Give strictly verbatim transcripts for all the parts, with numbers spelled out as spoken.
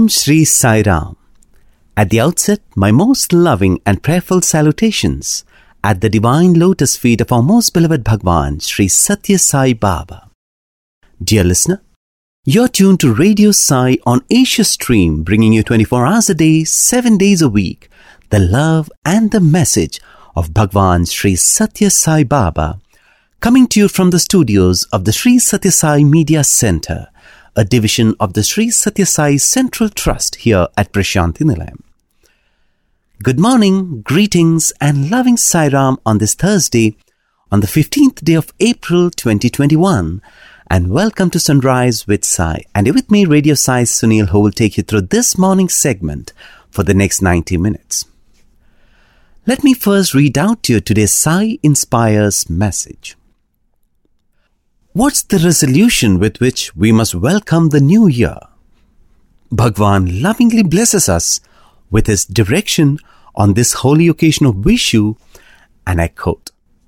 Om Shri Sai Ram. At the outset, my most loving and prayerful salutations at the divine lotus feet of our most beloved Bhagwan, Shri Satya Sai Baba. Dear listener, you're tuned to Radio Sai on Asia Stream, bringing you twenty-four hours a day, seven days a week, the love and the message of Bhagwan Shri Satya Sai Baba, coming to you from the studios of the Shri Satya Sai Media Center, a division of the Shri Satya Sai Central Trust here at Prashanthi Nilayam. Good morning, greetings and loving Sai Ram on this Thursday, on the fifteenth day of April twenty twenty-one, and welcome to Sunrise with Sai. And with me, Radio Sai Sunil, who will take you through this morning's segment for the next ninety minutes. Let me first read out to you today's Sai Inspires message. What's the resolution with which we must welcome the new year? Bhagwan lovingly blesses us with his direction on this holy occasion of Vishu, and I quote,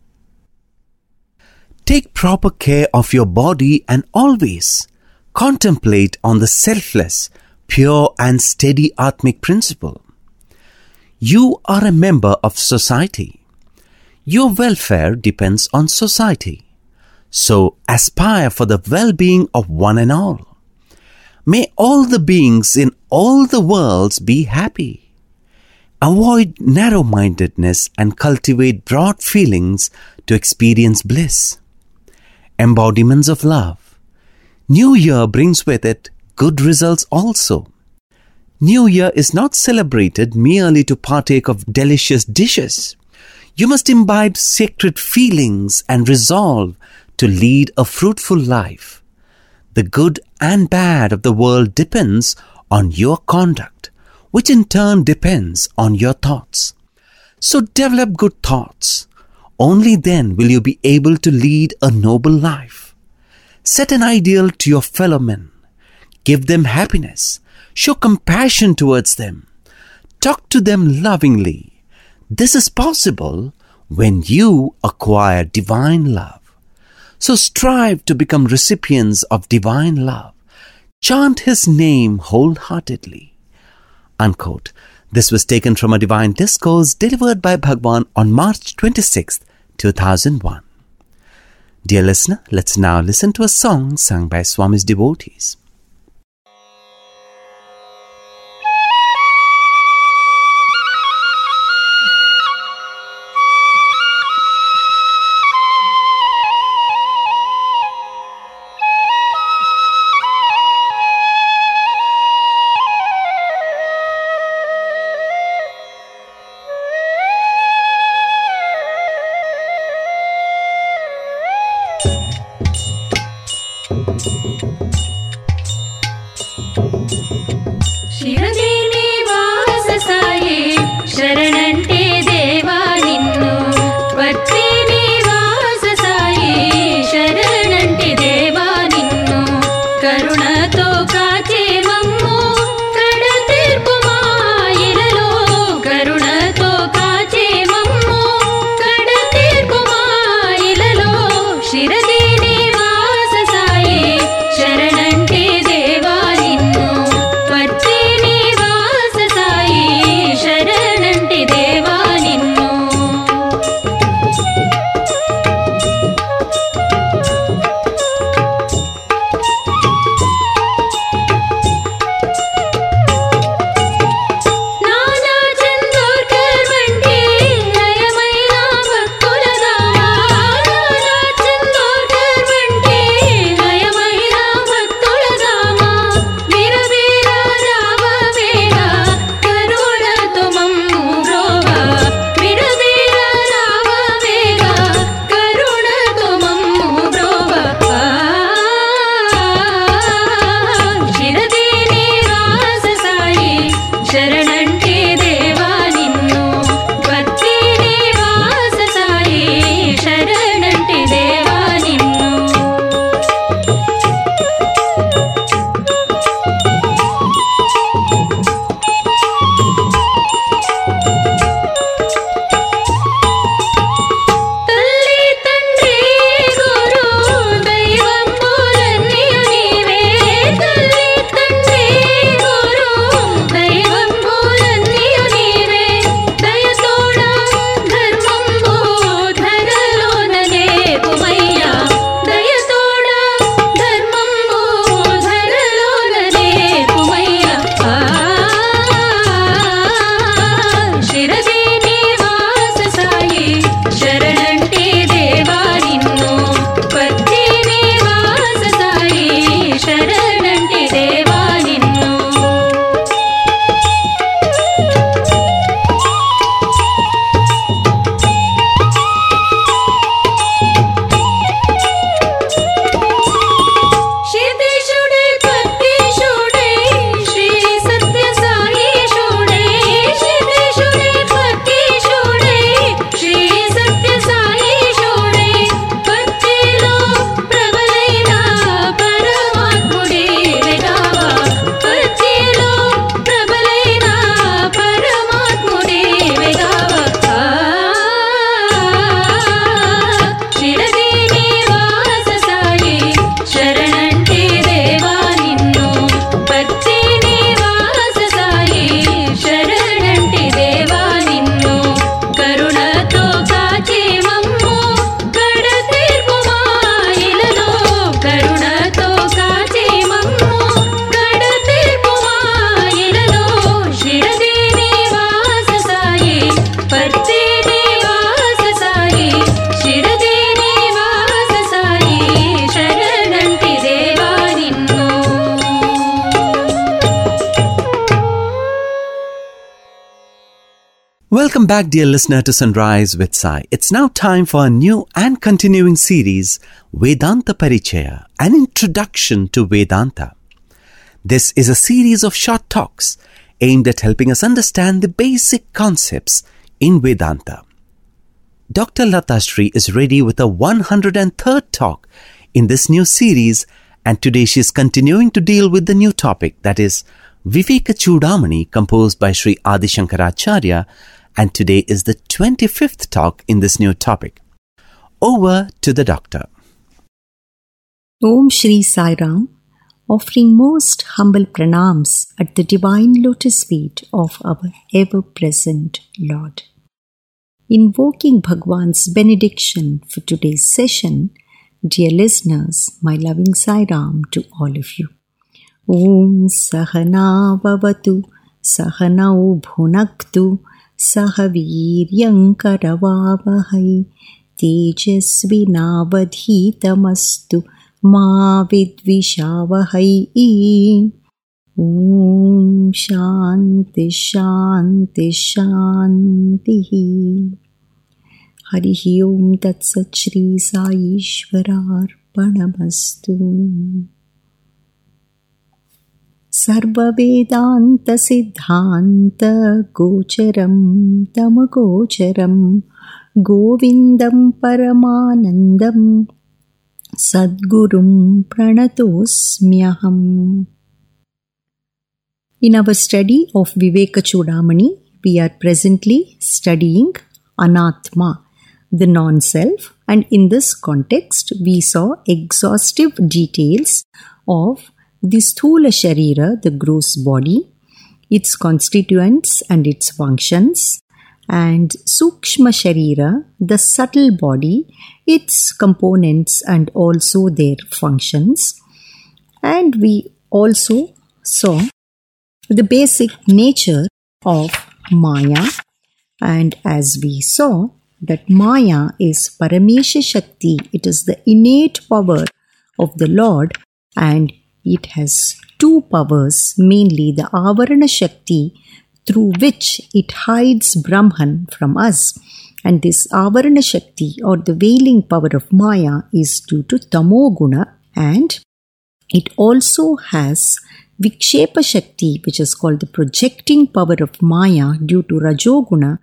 "Take proper care of your body and always contemplate on the selfless, pure and steady Atmic principle. You are a member of society. Your welfare depends on society. So aspire for the well-being of one and all. May all the beings in all the worlds be happy. Avoid narrow-mindedness and cultivate broad feelings to experience bliss. Embodiments of love. New Year brings with it good results also. New Year is not celebrated merely to partake of delicious dishes. You must imbibe sacred feelings and resolve to lead a fruitful life. The good and bad of the world depends on your conduct, which in turn depends on your thoughts. So develop good thoughts. Only then will you be able to lead a noble life. Set an ideal to your fellow men. Give them happiness. Show compassion towards them. Talk to them lovingly. This is possible when you acquire divine love. So strive to become recipients of divine love. Chant his name wholeheartedly." Unquote. This was taken from a divine discourse delivered by Bhagwan on March twenty-sixth, two thousand one. Dear listener, let's now listen to a song sung by Swami's devotees. Welcome back, dear listener, to Sunrise with Sai. It's now time for a new and continuing series, Vedanta Parichaya, an introduction to Vedanta. This is a series of short talks aimed at helping us understand the basic concepts in Vedanta. Doctor Lata Sri is ready with a one hundred third talk in this new series, and today she is continuing to deal with the new topic, that is Viveka Chudamani, composed by Sri Adi Shankaracharya, and today is the twenty-fifth talk in this new topic. Over to the doctor. Om Shri Sai Ram, offering most humble pranams at the divine lotus feet of our ever-present Lord. Invoking Bhagwan's benediction for today's session, dear listeners, my loving Sai Ram to all of you. Om Sahana Bhavatu, Sahanau Bhunaktu, Sahaviryam Karavavahai, Tejasvinavadhitamastu, Ma Vidvishavahai. Om Shanti Shanti Shanti. Harihi Om Tat Sat Shri Sai Ishwararpanamastu. Sarva Vedanta Siddhanta Gocharam Tamagocharam Govindam Paramanandam Sadgurum Pranatosmyaham. In our study of Viveka Chudamani, we are presently studying Anatma, the non-self, and in this context we saw exhaustive details of the Sthula Sharira, the gross body, its constituents and its functions, and Sukshma Sharira, the subtle body, its components and also their functions. And we also saw the basic nature of Maya, and as we saw that Maya is Paramesha Shakti, it is the innate power of the Lord, and it has two powers, mainly the Avarana Shakti, through which it hides Brahman from us. And this Avarana Shakti, or the veiling power of Maya, is due to Tamoguna, and it also has Vikshepa Shakti, which is called the projecting power of Maya, due to Rajoguna,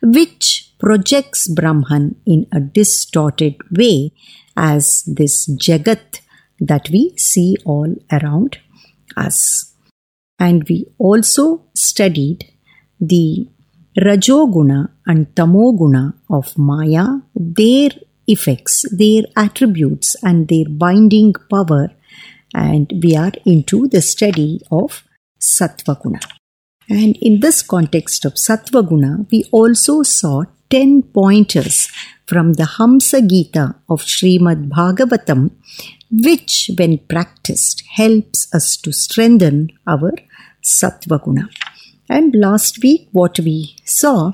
which projects Brahman in a distorted way as this Jagat that we see all around us. And we also studied the Rajoguna and Tamoguna of Maya, their effects, their attributes and their binding power, and we are into the study of Sattvaguna. And in this context of Sattvaguna, we also saw ten pointers from the Hamsa Gita of Srimad Bhagavatam, which when practiced helps us to strengthen our Sattvaguna. And last week what we saw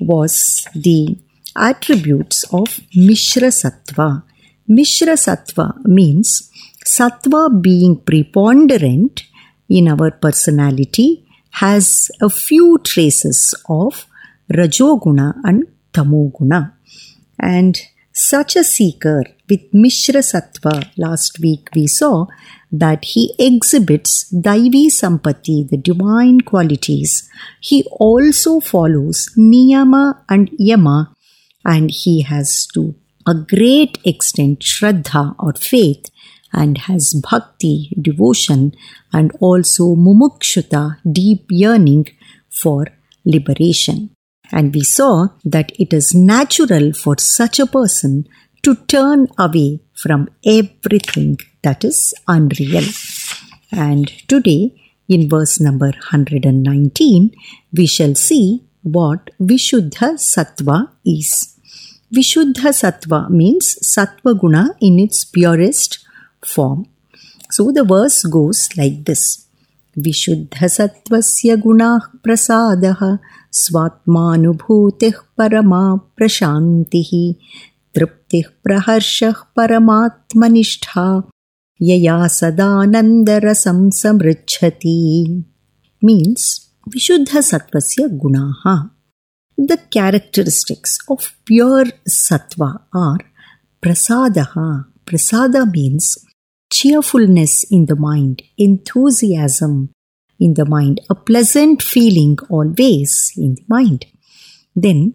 was the attributes of Mishra Sattva. Mishra Sattva means Sattva being preponderant in our personality has a few traces of Rajoguna and Tamoguna. And such a seeker with Mishra Sattva, last week we saw that he exhibits Daivi Sampatti, the divine qualities. He also follows Niyama and Yama, and he has to a great extent Shraddha or faith, and has Bhakti, devotion, and also Mumukshuta, deep yearning for liberation. And we saw that it is natural for such a person to turn away from everything that is unreal. And today, in verse number one hundred nineteen, we shall see what Vishuddha Sattva is. Vishuddha Sattva means Sattva Guna in its purest form. So the verse goes like this. Vishuddha Sattvasya Gunah Prasadaha Svatmanubhutih Parama Prashantihi Triptih Praharshah Paramatmanistha Yaya Sadanandarasam Samrichhati. Means Vishuddha Sattvasya Gunaha. The characteristics of pure sattva are prasadaha. Prasada means cheerfulness in the mind, enthusiasm in the mind, a pleasant feeling always in the mind. Then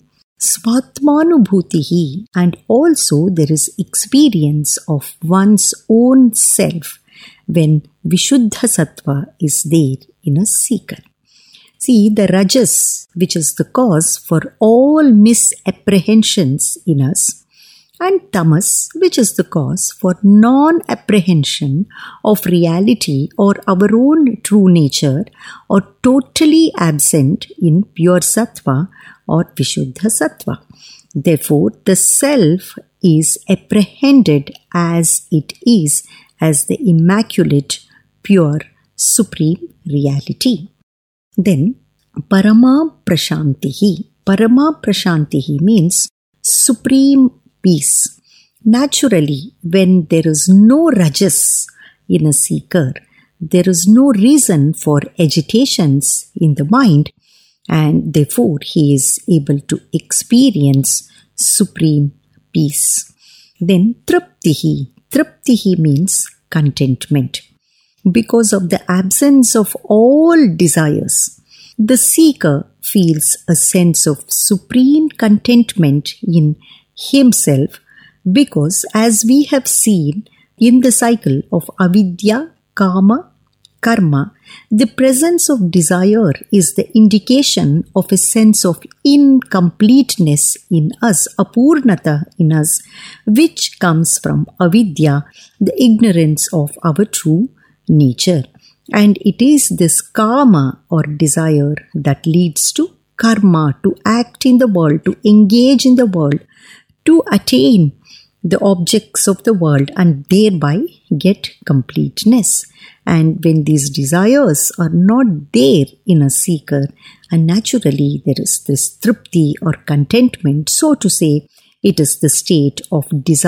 svatmanubhutihi, and also there is experience of one's own self when Vishuddha Sattva is there in a seeker. See, the Rajas, which is the cause for all misapprehensions in us, and Tamas, which is the cause for non-apprehension of reality or our own true nature, are totally absent in pure Sattva or Vishuddha Sattva. Therefore, the self is apprehended as it is, as the immaculate, pure, supreme reality. Then, Parama Prashantihi. Parama Prashantihi means supreme peace. Naturally, when there is no rajas in a seeker, there is no reason for agitations in the mind, and therefore he is able to experience supreme peace. Then Triptihi. Triptihi means contentment. Because of the absence of all desires, the seeker feels a sense of supreme contentment in himself, because as we have seen in the cycle of avidya, kama, karma, the presence of desire is the indication of a sense of incompleteness in us, apurnata in us, which comes from avidya, the ignorance of our true nature. And it is this kama or desire that leads to karma, to act in the world, to engage in the world, to attain the objects of the world and thereby get completeness. And when these desires are not there in a seeker, and naturally there is this tripti or contentment, so to say, it is the state of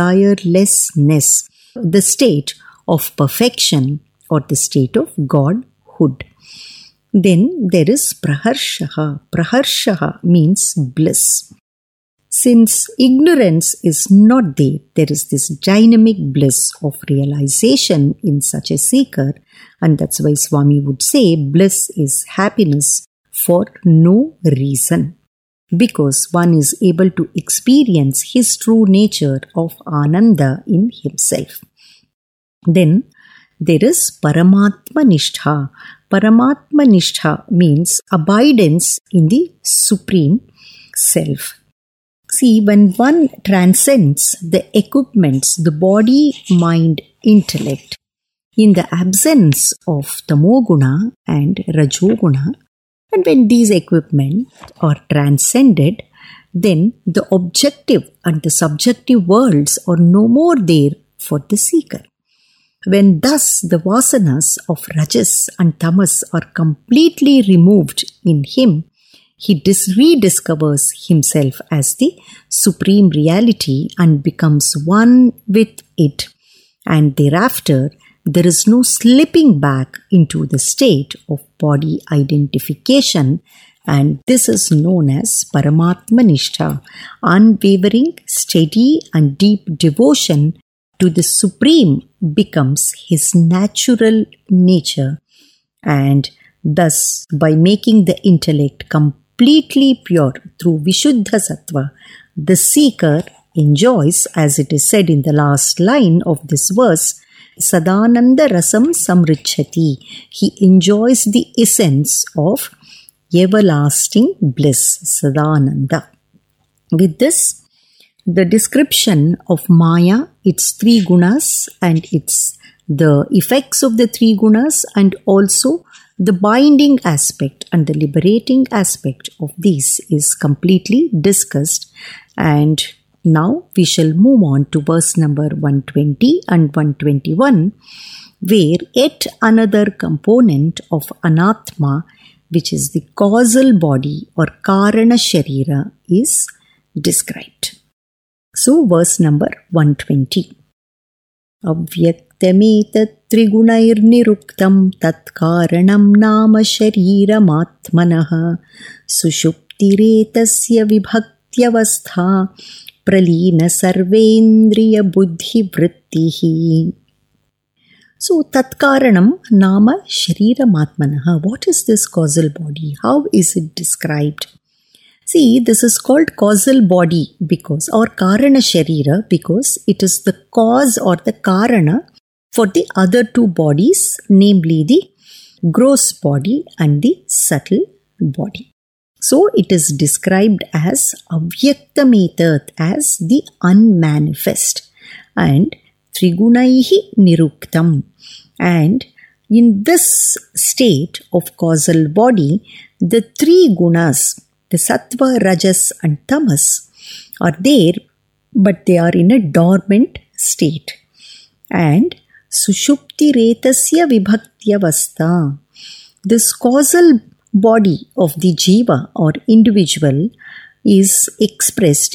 desirelessness, the state of perfection, or the state of Godhood. Then there is praharshaha. Praharshaha means bliss. Since ignorance is not there, there is this dynamic bliss of realization in such a seeker, and that's why Swami would say bliss is happiness for no reason, because one is able to experience his true nature of Ananda in himself. Then there is Paramatma Nishtha. Paramatma Nishtha means abidance in the Supreme Self. See, when one transcends the equipments, the body, mind, intellect, in the absence of Tamoguna and Rajoguna, and when these equipments are transcended, then the objective and the subjective worlds are no more there for the seeker. When thus the vasanas of Rajas and Tamas are completely removed in him, he dis- rediscovers himself as the supreme reality and becomes one with it. And thereafter, there is no slipping back into the state of body identification, and this is known as Paramatma Nishtha, unwavering, steady and deep devotion to the Supreme becomes his natural nature, and thus by making the intellect completely pure through Vishuddha Sattva, the seeker enjoys, as it is said in the last line of this verse, Sadananda Rasam Samrichhati. He enjoys the essence of everlasting bliss, Sadananda. With this, the description of Maya, its three gunas and its the effects of the three gunas, and also the binding aspect and the liberating aspect of these is completely discussed. And now we shall move on to verse number one twenty and one twenty-one, where yet another component of Anatma, which is the causal body or Karana Sharira, is described. So, verse number one twenty. Avyaktametat trigunairniruktam tat karanam nama shariramatmanaha sushupta sushuptiretasya vibhaktiyavastha pralina sarvendriya buddhi vrittihi. So, tatkaranam nama shariramatmanaha. What is this causal body? How is it described? See, this is called causal body because, or karana sharira, because it is the cause or the karana for the other two bodies, namely the gross body and the subtle body. So, it is described as avyaktametat, as the unmanifest, and trigunaihi niruktam. And in this state of causal body, the three gunas, the sattva, rajas and tamas, are there, but they are in a dormant state. And sushupti retasya vibhaktiyavastha, this causal body of the jiva or individual is expressed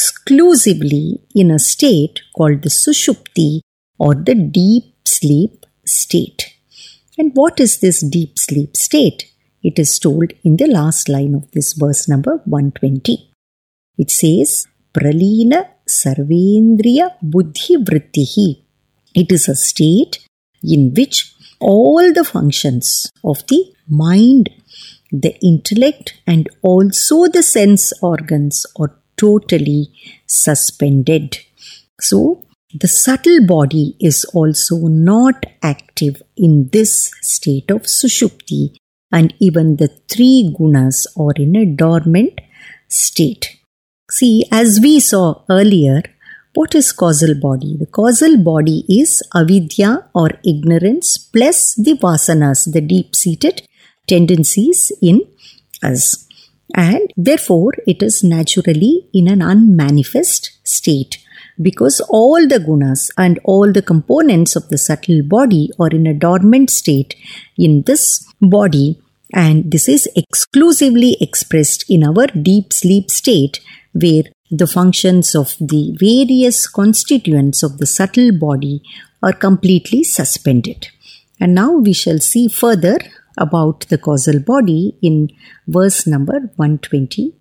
exclusively in a state called the sushupti or the deep sleep state. And what is this deep sleep state? It is told in the last line of this verse number one twenty. It says, Pralina sarvendriya buddhi vrittihi. It is a state in which all the functions of the mind, the intellect and also the sense organs are totally suspended. So, the subtle body is also not active in this state of sushupti, and even the three gunas are in a dormant state. See, as we saw earlier, what is causal body? The causal body is avidya or ignorance plus the vasanas, the deep-seated tendencies in us. And therefore, it is naturally in an unmanifest state, because all the gunas and all the components of the subtle body are in a dormant state in this body, and this is exclusively expressed in our deep sleep state, where the functions of the various constituents of the subtle body are completely suspended. And now we shall see further about the causal body in verse number one twenty-one.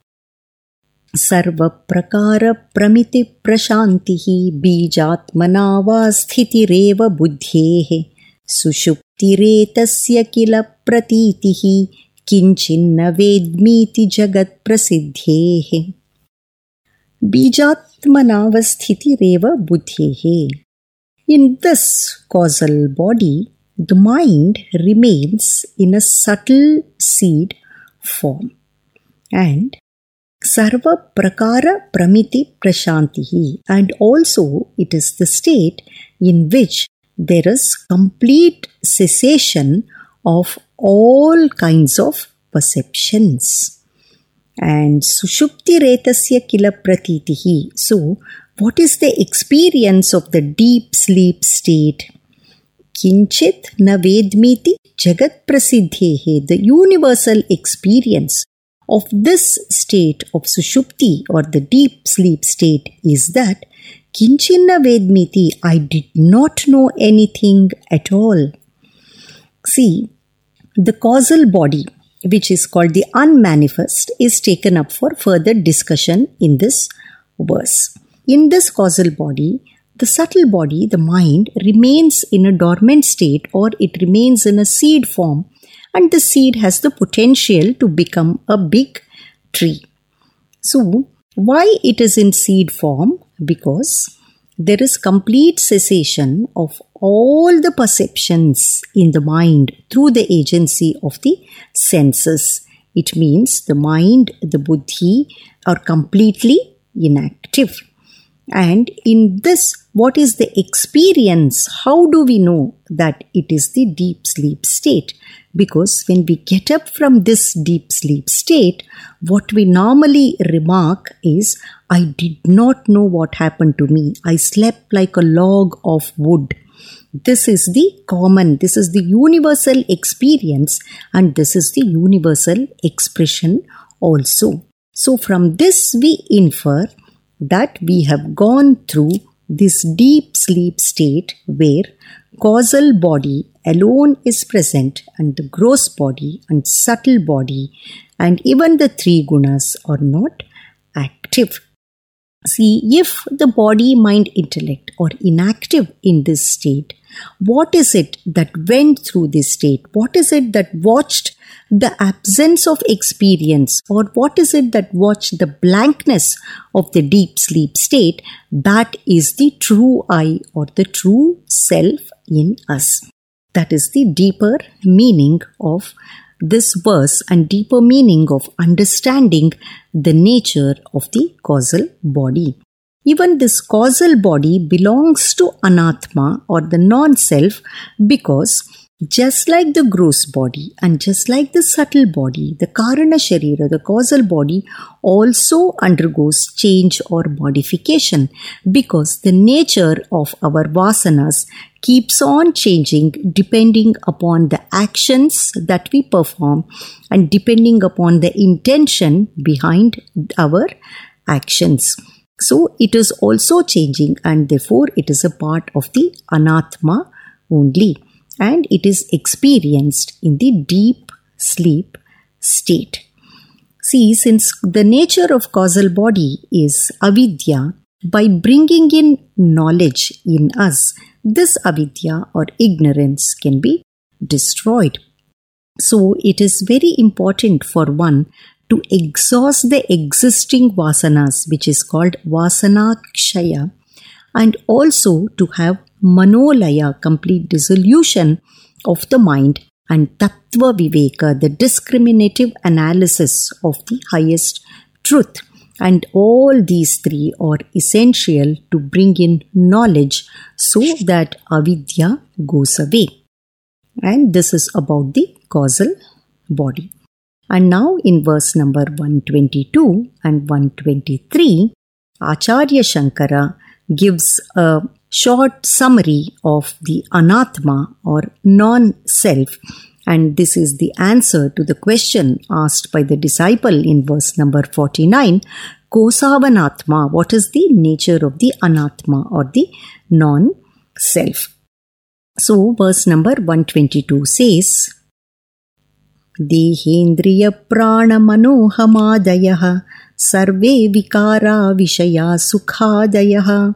Sarva prakara pramiti prashantihi bijatmanava sthitireva buddhehe sushuptiretasya kila pratitihi kinchinna vedmiti jagat prasidhehe. Bijatmanava sthitireva buddhehe. In this causal body, the mind remains in a subtle seed form. And sarva prakara pramiti prashantihi, and also it is the state in which there is complete cessation of all kinds of perceptions. And sushupti retasya kila pratitihi. So, what is the experience of the deep sleep state? Kinchit na vedmiti jagat prasidhehe. The universal experience of this state of sushupti or the deep sleep state is that kinchinna vedmiti, I did not know anything at all. See, the causal body, which is called the unmanifest, is taken up for further discussion in this verse. In this causal body, the subtle body, the mind, remains in a dormant state, or it remains in a seed form, and the seed has the potential to become a big tree. So, why it is in seed form? Because there is complete cessation of all the perceptions in the mind through the agency of the senses. It means the mind, the buddhi are completely inactive. And in this, what is the experience? How do we know that it is the deep sleep state? Because when we get up from this deep sleep state, what we normally remark is, I did not know what happened to me. I slept like a log of wood. This is the common, this is the universal experience, and this is the universal expression also. So from this we infer that we have gone through this deep sleep state where causal body alone is present and the gross body and subtle body and even the three gunas are not active. See, if the body, mind, intellect are inactive in this state, what is it that went through this state? What is it that watched the absence of experience, or what is it that watched the blankness of the deep sleep state? That is the true I, or the true self in us. That is the deeper meaning of this verse and deeper meaning of understanding the nature of the causal body. Even this causal body belongs to Anatma, or the non-self, because just like the gross body and just like the subtle body, the Karana Sharira, the causal body, also undergoes change or modification, because the nature of our vasanas keeps on changing depending upon the actions that we perform and depending upon the intention behind our actions. So it is also changing, and therefore it is a part of the Anatma only, and it is experienced in the deep sleep state. See, since the nature of causal body is avidya, by bringing in knowledge in us, this avidya or ignorance can be destroyed. So it is very important for one to exhaust the existing vasanas, which is called vasana kshaya, and also to have manolaya, complete dissolution of the mind, and tattva viveka, the discriminative analysis of the highest truth. And all these three are essential to bring in knowledge so that avidya goes away. And this is about the causal body. And now in verse number one twenty-two and one twenty-three, Acharya Shankara gives a short summary of the Anatma or non-self, and this is the answer to the question asked by the disciple in verse number forty-nine, Kosavanatma, what is the nature of the Anatma or the non-self? So verse number one twenty-two says, Dehendriya prana manohamadayah sarve vikara vishaya sukhadayah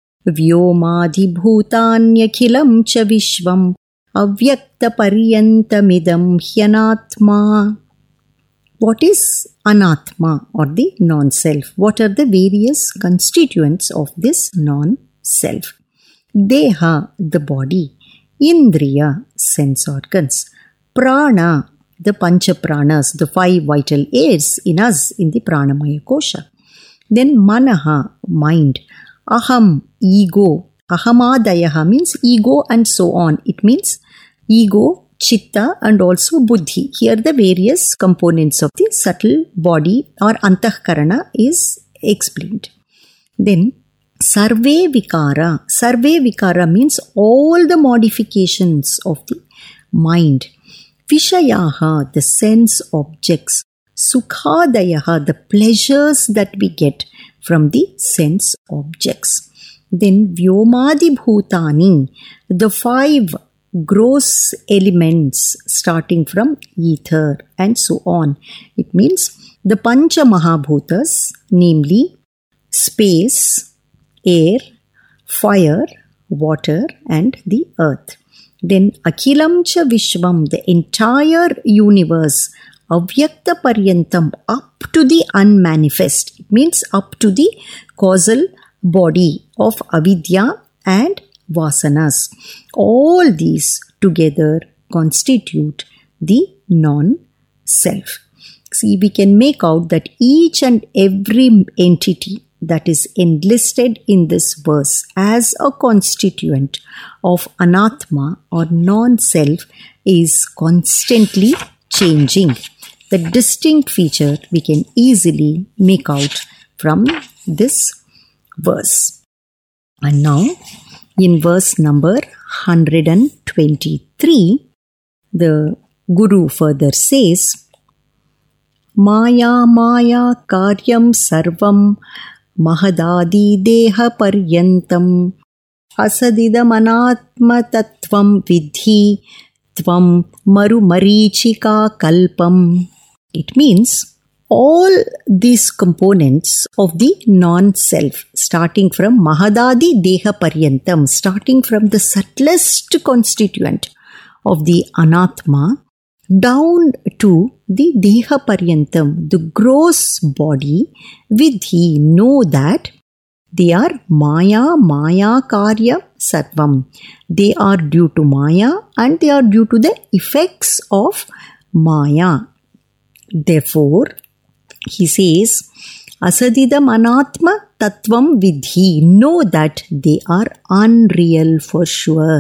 vyomadhibhutanyakhilam cha vishvam avyakta paryantamidam hyanatma. What is Anatma or the non-self? What are the various constituents of this non-self? Deha, the body. Indriya, sense organs. Prana, the pancha pranas, the five vital airs in us in the pranamaya kosha. Then manaha, mind. Aham, ego. Ahamadayaha means ego and so on. It means ego, chitta and also buddhi. Here the various components of the subtle body or antahkarana is explained. Then sarve vikara. Sarve vikara means all the modifications of the mind. Vishayaha, the sense objects. Sukhadayaha, the pleasures that we get from the sense objects. Then Vyomadi Bhutani, the five gross elements starting from ether and so on. It means the Pancha Mahabhutas, namely space, air, fire, water and the earth. Then Akhilam cha Vishvam, the entire universe, Avyakta Paryantam, up to the unmanifest. It means up to the causal body of avidya and vasanas. All these together constitute the non-self. See, we can make out that each and every entity that is enlisted in this verse as a constituent of anatma or non-self is constantly changing. The distinct feature we can easily make out from this verse. And now in verse number one hundred twenty-three, the Guru further says, Maya Maya Karyam Sarvam Mahadadi Deha Paryantam Asadidam Anatma Tattvam Vidhi Tvam Maru Marichika Kalpam. It means all these components of the non-self, starting from Mahadadi Deha Paryantam, starting from the subtlest constituent of the Anatma, down to the Deha Paryantam, the gross body, Vidhi, know that they are Maya, Maya Karya Sarvam. They are due to Maya and they are due to the effects of Maya. Therefore, he says, Asadidam Anatma Tattvam Vidhi. Know that they are unreal for sure.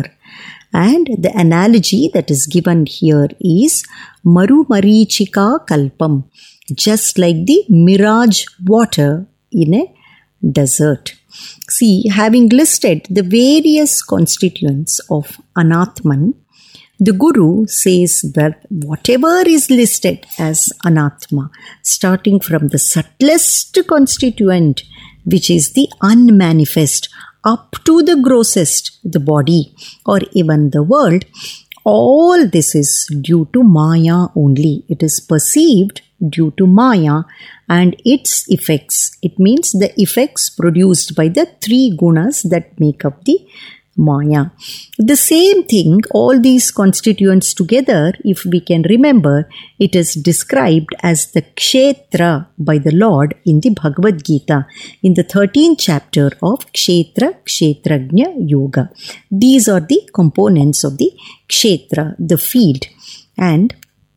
And the analogy that is given here is Maru Marichika Kalpam. Just like the mirage water in a desert. See, having listed the various constituents of Anatman, the Guru says that whatever is listed as Anatma, starting from the subtlest constituent, which is the unmanifest, up to the grossest, the body, or even the world, all this is due to Maya only. It is perceived due to Maya and its effects. It means the effects produced by the three gunas that make up the Maya. The same thing, all these constituents together, if we can remember, it is described as the Kshetra by the Lord in the Bhagavad Gita, in the thirteenth chapter of Kshetra Kshetrajna Yoga. These are the components of the Kshetra, the field. And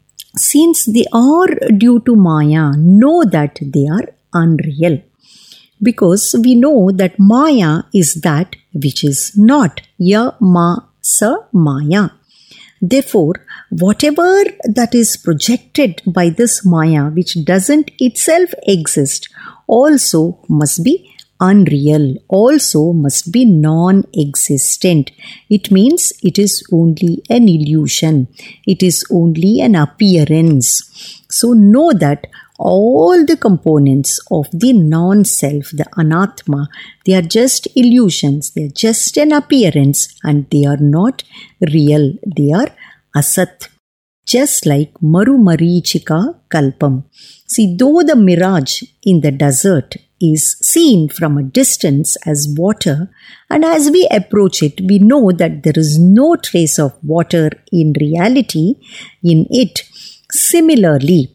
since they are due to Maya, know that they are unreal. Because we know that Maya is that which is not. Ya ma sa Maya. Therefore, whatever that is projected by this Maya, which doesn't itself exist, also must be unreal, also must be non-existent. It means it is only an illusion. It is only an appearance. So know that all the components of the non-self, the Anatma, they are just illusions. They are just an appearance and they are not real. They are asat. Just like Maru Marichika Kalpam. See, though the mirage in the desert is seen from a distance as water, and as we approach it, we know that there is no trace of water in reality in it. Similarly,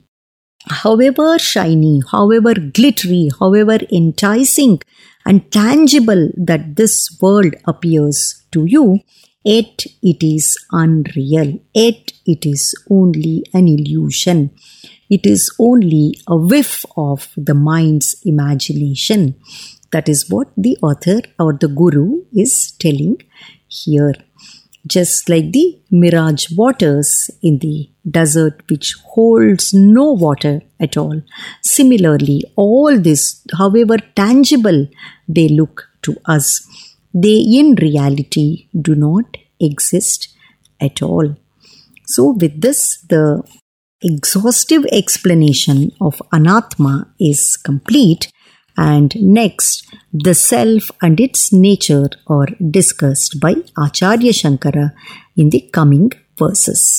however shiny, however glittery, however enticing and tangible that this world appears to you, yet it is unreal, yet it is only an illusion. It is only a whiff of the mind's imagination. That is what the author or the Guru is telling here. Just like the mirage waters in the desert which holds no water at all. Similarly, all this, however tangible they look to us, they in reality do not exist at all. So with this, the exhaustive explanation of Anatma is complete, and next the self and its nature are discussed by Acharya Shankara in the coming verses.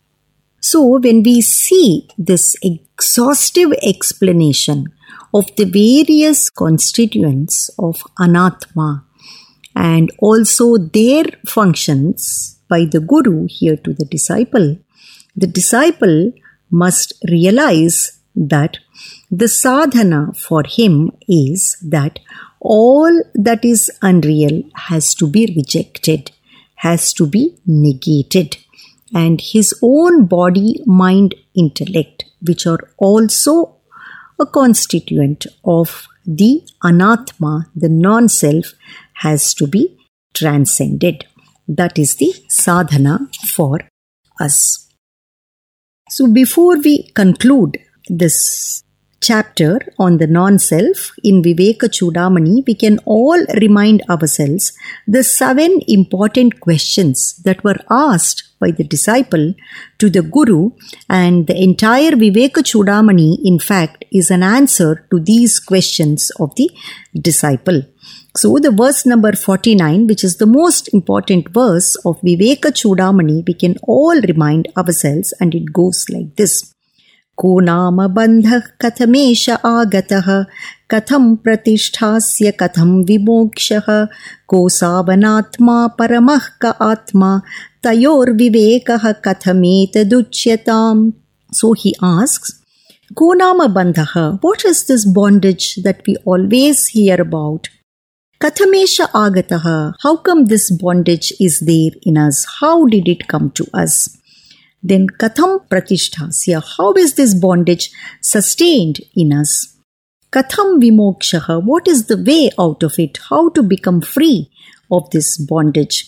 So when we see this exhaustive explanation of the various constituents of Anatma and also their functions by the Guru here to the disciple, the disciple must realize that the sadhana for him is that all that is unreal has to be rejected, has to be negated, and his own body, mind, intellect, which are also a constituent of the Anatma, the non-self, has to be transcended. That is the sadhana for us. So before we conclude this chapter on the non-self in Viveka Chudamani, we can all remind ourselves the seven important questions that were asked by the disciple to the Guru, and the entire Viveka Chudamani in fact is an answer to these questions of the disciple. So the verse number forty-nine, which is the most important verse of Viveka Chudamani, we can all remind ourselves, and it goes like this. को नाम बन्धः कथमेष आगतः कथं प्रतिष्ठास्य कथं विमोक्षः को सावनात्मा परमः क आत्मा तयोर्विवेकः कथमेतदुच्यताम्. So he asks, ko nama bandhaha, what is this bondage that we always hear about? Kathamesha agataha, how come this bondage is there in us? How did it come to us? Then katham pratisthasya, how is this bondage sustained in us? Katham vimokshaha, what is the way out of it? How to become free of this bondage?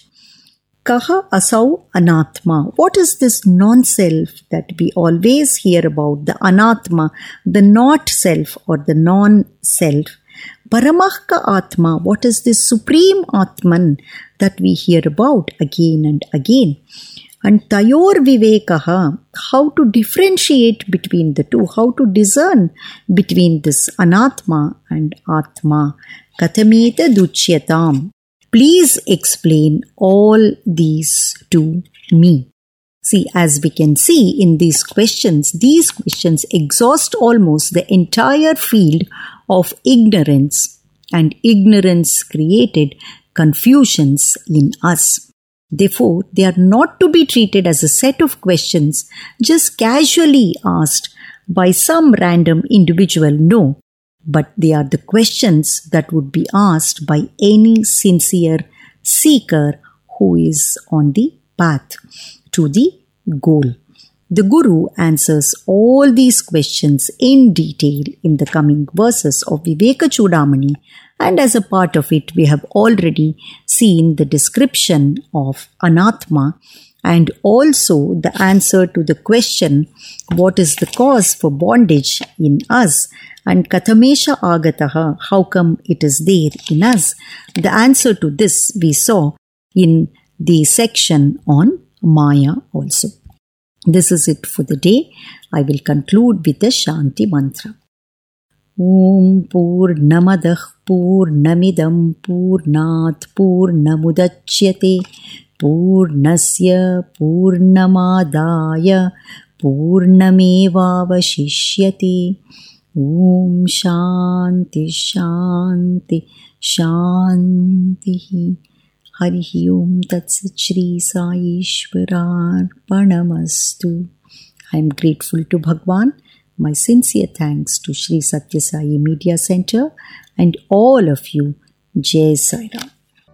Kaha asau anatma, what is this non-self that we always hear about? The anatma, the not self or the non-self. Paramahka atma, what is this supreme atman that we hear about again and again? And tayor vivekaha, how to differentiate between the two, how to discern between this anatma and atma. Kathameta duchyatam, please explain all these to me. See, as we can see in these questions, these questions exhaust almost the entire field of ignorance, and ignorance created confusions in us. Therefore, they are not to be treated as a set of questions just casually asked by some random individual. No, but they are the questions that would be asked by any sincere seeker who is on the path to the goal. The Guru answers all these questions in detail in the coming verses of Viveka Chudamani, and as a part of it we have already seen the description of Anatma and also the answer to the question, what is the cause for bondage in us? And Kathamesha agataha, how come it is there in us? The answer to this we saw in the section on Maya also. This is it for the day. I will conclude with the Shanti mantra. Om Purnamadah Purnamidam Purnat Purnamudachyate Purnasya Purnamadaya Purnamevavashishyate. Om Shanti Shanti Shanti. Harihi Om Tat Sat Shri Sai Ishwararpanamastu. I am grateful to Bhagwan. My sincere thanks to Shri Satya Sai Media Center and all of you. Jai Sai Ram.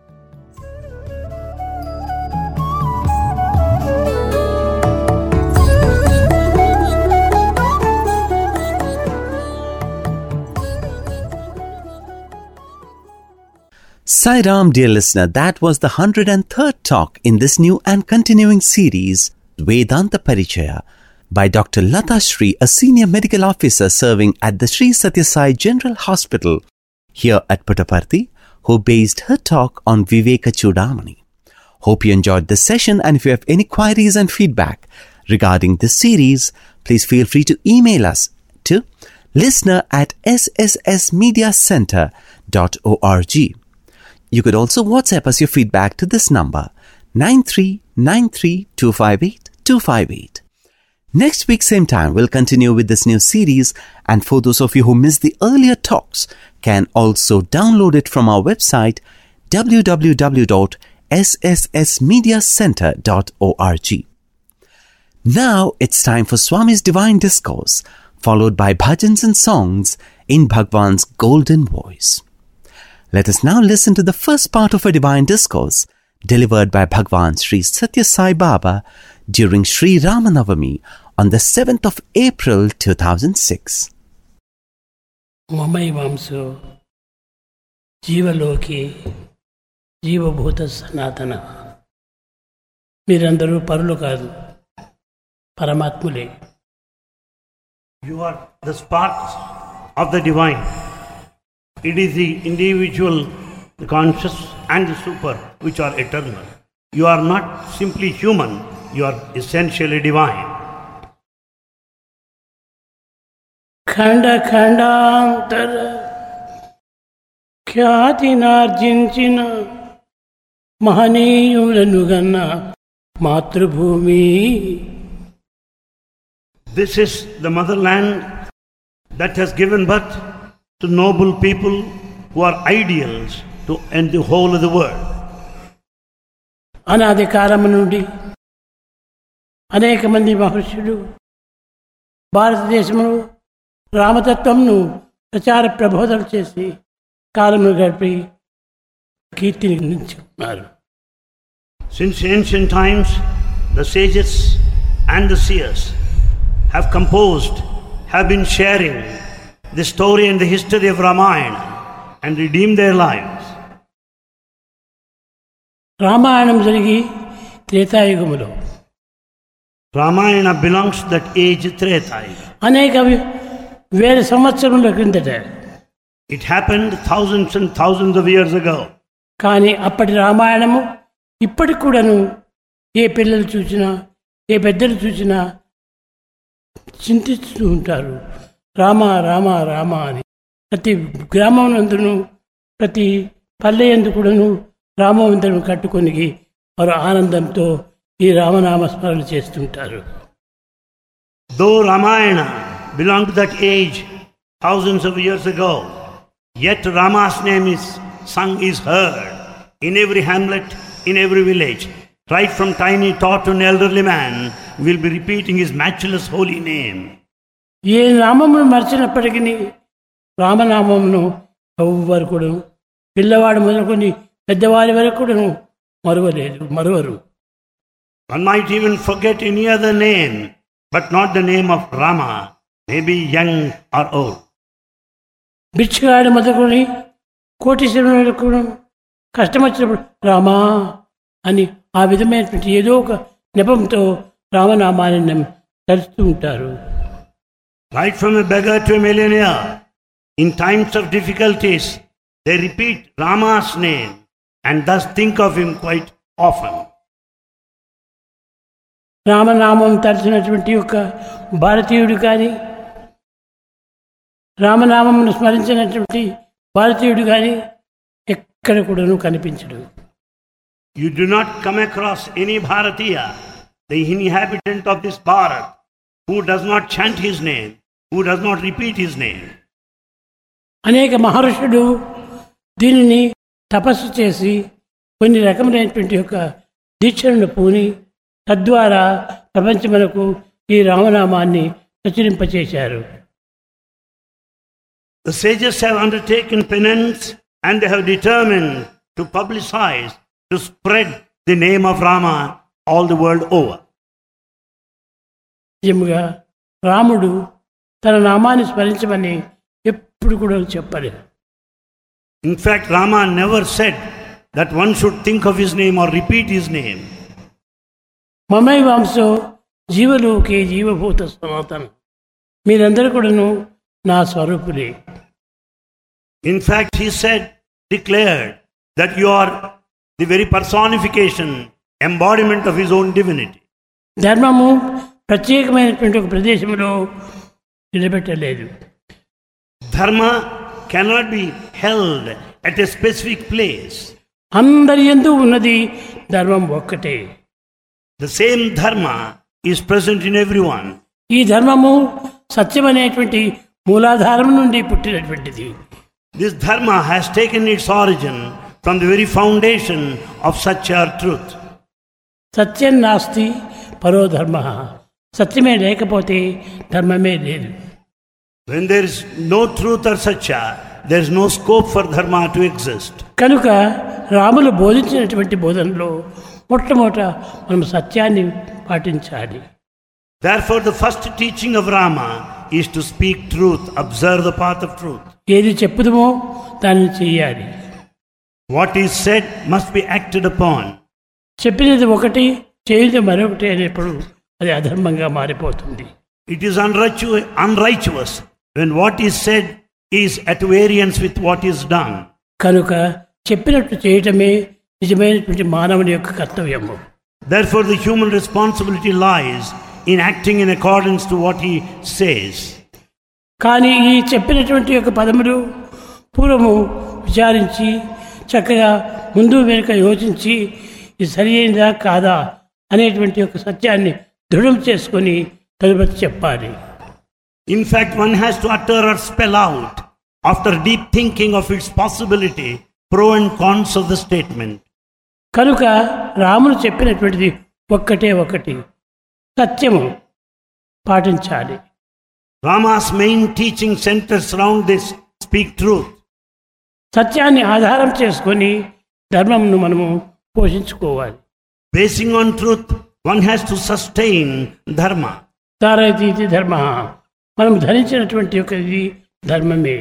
Sai Ram, dear listener, that was the one hundred third talk in this new and continuing series, Vedanta Parichaya, by Doctor Lata Shri, a senior medical officer serving at the Shri Satya Sai General Hospital here at Puttaparthi, who based her talk on Viveka Chudamani. Hope you enjoyed this session, and if you have any queries and feedback regarding this series, please feel free to email us to listener at s s s media center dot org. You could also WhatsApp us your feedback to this number, nine three nine three two five eight two five eight. Next week, same time, we'll continue with this new series, and for those of you who missed the earlier talks, can also download it from our website, w w w dot s s s media center dot org. Now it's time for Swami's Divine Discourse, followed by bhajans and songs in Bhagwan's golden voice. Let us now listen to the first part of a divine discourse delivered by Bhagwan Sri Satya Sai Baba during Sri Ramanavami on the seventh of April two thousand six. Mamai Vamso Jiva Loki Jiva Bhuta Sanatana Mirandaru Parlokadu Paramatmule. You are the sparks of the divine. It is the individual, the conscious and the super which are eternal. You are not simply human, you are essentially divine. Khanda Khandantara Khyatinarjinchina Mahaneyulanuganna Matrabhumi This is the motherland that has given birth to noble people who are ideals to end the whole of the world. అనాది కాలము నుండి అనేక మంది మహర్షులు భారతదేశంలో రామతత్వంను ప్రచార ప్రబోధన చేసి కాలము గడిపి కీర్తిని నించుకున్నారు. Since ancient times, the sages and the seers have composed, have been sharing the story and the history of Ramayana and redeemed their lives. Ramayanam జరిగి త్రేతాయుగములో, Ramayana belongs to that age Treta. అనేక వేల సంవత్సరముల క్రిందట. It happened thousands and thousands of years ago. కానీ అప్పటి రామాయణము ఇప్పటికి కూడాను ఏ పిల్లలు చూసినా ఏ పెద్దలు చూసినా చింతిస్తూ ఉంటారు. రామ రామ రామ అని. ప్రతి గ్రామం నందును ప్రతి పల్లె యందు కూడాను రామవంతను కట్టుకొని వారు ఆనందంతో ఈ రామనామ స్మరణ చేస్తుంటారు. Though Ramayana belonged to that age thousands of years ago, yet Rama's name is sung, is heard in every hamlet, in every village. Right from tiny tot to an elderly man will be repeating his matchless holy name. ఏ నామమును మర్చినప్పటికీ రామనామమును ఎవ్వరు కూడా పిల్లవాడు మొదలుకొని పెద్దవారి వరకు కూడా మరువలేదు మరువరు. One might even forget any other name, but not the name of Rama, maybe young or old. బిచ్చగాడు మొదలుకొని కోటీశ్వరుడు కూడా కష్టం వచ్చినప్పుడు రామా అని ఆ విధమైనటువంటి ఏదో ఒక నెపంతో రామనామాన్ని తలుస్తూ ఉంటారు. Right from a beggar to a millionaire, in times of difficulties, they repeat Rama's name and thus think of him quite often. రామనామం తలచినటువంటి ఒక భారతీయుడు కానీ, రామనామమును స్మరించినటువంటి భారతీయుడు కానీ ఎక్కడ కూడాను కనిపించడు. You do not come across any Bharatiya, the inhabitant of this Bharat, who does not chant his name, who does not repeat his name. అనేక మహర్షులు దీనిని తపస్సు చేసి కొన్ని రకమైనటువంటి యొక్క దీక్షలను పూని తద్వారా ప్రపంచమునకు ఈ రామనామాన్ని ప్రచురింపచేశారు. The sages have undertaken penance and they have determined to publicize, to spread the name of Rama all the world over. నిజముగా రాముడు తన నామాన్ని స్మరించమని ఎప్పుడు కూడా చెప్పలేదు. In fact, Rama never said that one should think of his name or repeat his name. మమై వంశో జీవలోకే జీవభూత సనాతన, మీరందరూ కూడాను నా స్వరూపులే. In fact, he said, declared that you are the very personification, embodiment of his own divinity. ధర్మము ప్రత్యేకమైనటువంటి ఒక ప్రదేశంలో నిలబెట్టలేదు. Dharma cannot be held at a specific place. అందరి యందు ఉన్నది ధర్మం ఒక్కటే. The same dharma is present in everyone. ఈ ధర్మము సత్యమనేటువంటి మూలాధారం నుండి పుట్టినటువంటిది. This dharma has taken its origin from the very foundation of Satya truth. సత్యం నాస్తి పరో ధర్మ, సత్యమే లేకపోతే ధర్మమే లేదు. When there is no truth or Satya, there is no scope for dharma to exist. కనుక రాములు బోధించినటువంటి బోధనలో మొట్టమొదట మనం సత్యాన్ని పాటించాలి. Therefore, the first teaching of Rama is to speak truth, observe the path of truth. ఏది చెప్పుదమో దాన్ని చెయ్యాలి. What is said must be acted upon. చెప్పినది ఒకటి చేయదు మరొకటి అనేప్పుడు అది అధర్మంగా మారిపోతుంది. It is unrighteous, unrighteous when what is said is at variance with what is done. కనుక చెప్పినట్టు చేయటమే నిజమైనటువంటి మానవుని యొక్క కర్తవ్యము. Therefore, the human responsibility lies in acting in accordance to what he says. కానీ ఈ చెప్పినటువంటి యొక్క పదములు పూర్వము విచారించి చక్కగా ముందు వెనుక యోచించి ఇది సరి అయినదా కాదా అనేటువంటి ఒక సత్యాన్ని దృఢం చేసుకొని తదుపరి చెప్పాలి. In fact, one has to utter or spell out, after deep thinking of its possibility, pro and cons of the statement. కనుక రాముడు చెప్పినటువంటిది ఒక్కటే ఒకటి, సత్యము పాటించాలి. Rama's main teaching centers around this: speak truth. సత్యాన్ని ఆధారం చేసుకొని ధర్మంను మనము పోషించుకోవాలి. Basing on truth, one has to sustain dharma. ధారయతి ధర్మ, మనం ధరించినటువంటి యొక్క ఇది ధర్మమే.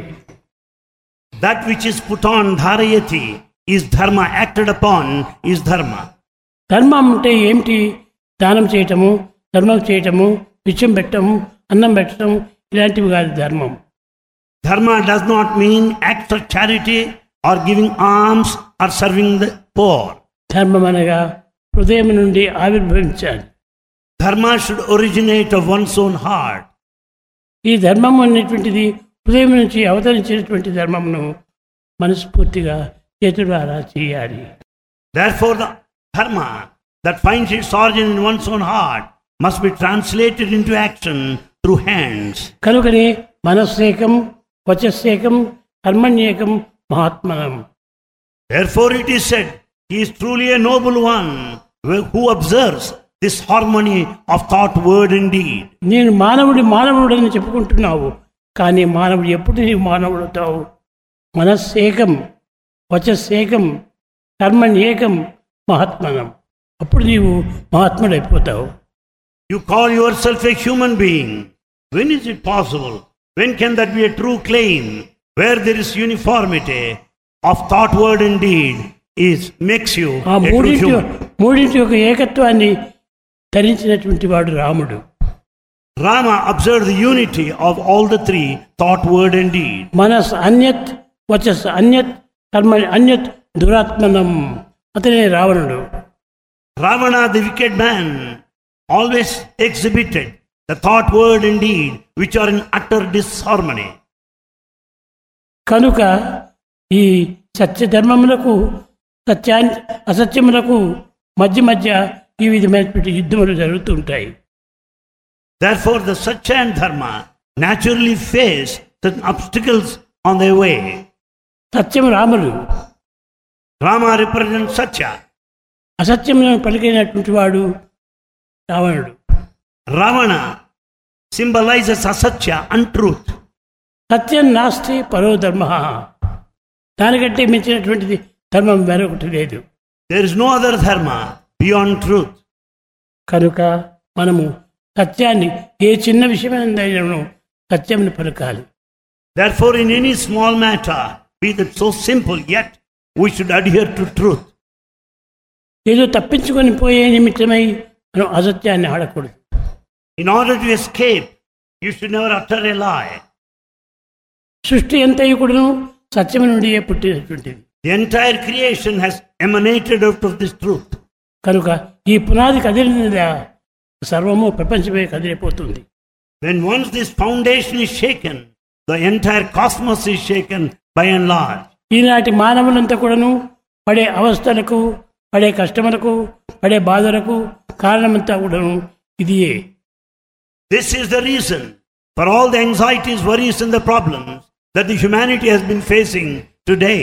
That which is put on, dharayati, is dharma, acted upon is dharma. ధర్మం అంటే ఏమిటి? దానం చేయటము, ధర్మం చేయటము, విషయం పెట్టడం, అన్నం పెట్టడం, ఇలాంటివి కాదు ధర్మం. Dharma does not mean acts of charity or giving alms or serving the poor. ధర్మం అనగా హృదయం నుండి ఆవిర్భవించాలి. Dharma should originate of one's own heart. ఈ ధర్మం అనేటువంటిది హృదయం నుంచి అవతరించినటువంటి ధర్మమును మనస్ఫూర్తిగా చేతులారా చేయాలి. Therefore, the dharma that finds its origin in one's own heart must be translated into action through hands. కనుకనే మనస్సేకం, వచస్సేకం, కర్మణ్యేకం, మహాత్మనం. Therefore, it is said, he is truly a noble one who observes this harmony of thought, word and deed. నేను మానవుడి మానవుడు అని చెప్పుకుంటున్నావు, కానీ మానవుడు ఎప్పుడు నీవు మానవుడవుతావు? మనస్సేకం, వచస్సేకం, కర్మణ్యేకం, మహాత్మనం. అప్పుడు నీవు మహాత్ముడైపోతావు. You call yourself a human being. When is it possible? When can that be a true claim? Where there is uniformity of thought, word and deed is makes you ఆ a true మూడింటి human. మూడింటి యొక్క ఏకత్వాన్ని ధరించినటువంటి వాడు రాముడు. Rama observed the unity of all the three, thought, word and deed. మనస్ అన్యత్, వచస్ అన్యత్, కర్మ అన్యత్, దురాత్మనం. అతనే రావణుడు. Ravana, the wicked man, always exhibited the thought, word and deed which are in utter disharmony. కనుక ఈ సత్యధర్మములకు, సత్యా అసత్యములకు మధ్య మధ్య ఈ విధమైనటువంటి యుద్ధములు జరుగుతుంటాయి. Therefore, the Satya and Dharma naturally face certain obstacles on their way. సత్యం రాముడు, Rama represents Satya. అసత్యములను పలికినటువంటి వాడు రావణుడు. Ravana symbolizes asatya, untruth. సత్యం నాస్తి పరో ధర్మ, దానికంటే మించినటువంటిది ధర్మం వేరొకటి లేదు. There is no other dharma beyond truth. కనుక మనము సత్యాన్ని ఏ చిన్న విషయమైనను సత్యంను పలకాలి. Therefore, in any small matter, be that so simple, yet we should adhere to truth. ఏదో తప్పించుకొని పోయే నిమిత్తమై మనం అసత్యాన్ని ఆడకూడదు. In order to escape, you should never utter a lie. సృష్టి ఎంతయు కూడాను సత్యము నుండి పుట్టినటువంటిది. The entire creation has emanated out of this truth. కనుక ఈ పునాది కదిలినదా సర్వము ప్రపంచమే కదిలిపోతుంది. When once this foundation is shaken, the entire cosmos is shaken by and large. ఈనాటి మానవులంతా కూడాను పడే అవస్థలకు, పడే కష్టములకు, పడే బాధలకు కారణమంతా కూడాను ఇదియే. This is the reason for all the anxieties, worries and the problems that the humanity has been facing today.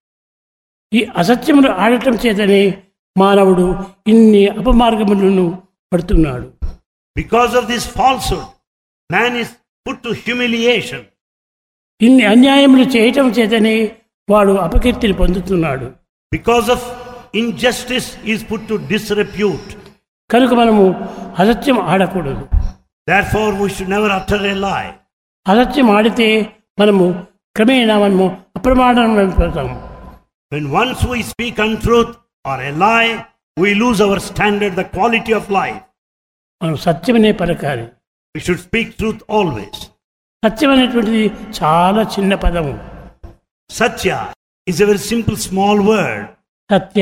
ఈ అసత్యములు ఆడటం చేతనే మానవుడు ఇన్ని అపమార్గములను పడుతున్నాడు. Because of this falsehood, man is put to humiliation. ఇన్ని అన్యాయములు చేయటం చేతనే వాడు అపకీర్తిని పొందుతున్నాడు. Because of injustice, he is put to disrepute. కనుక మనము అసత్యం ఆడకూడదు. Therefore, we should never utter a lie. అసత్యం ఆడితే మనము క్రమేణా మనము అప్రమాణమైపోతాము. When once we speak untruth or a lie, we lose our standard, the quality of life. మనం సత్యమనే పలకాలి. We should speak truth always. సత్యం అనేటువంటిది చాలా చిన్న పదము. Satya is a very simple small word. Satya,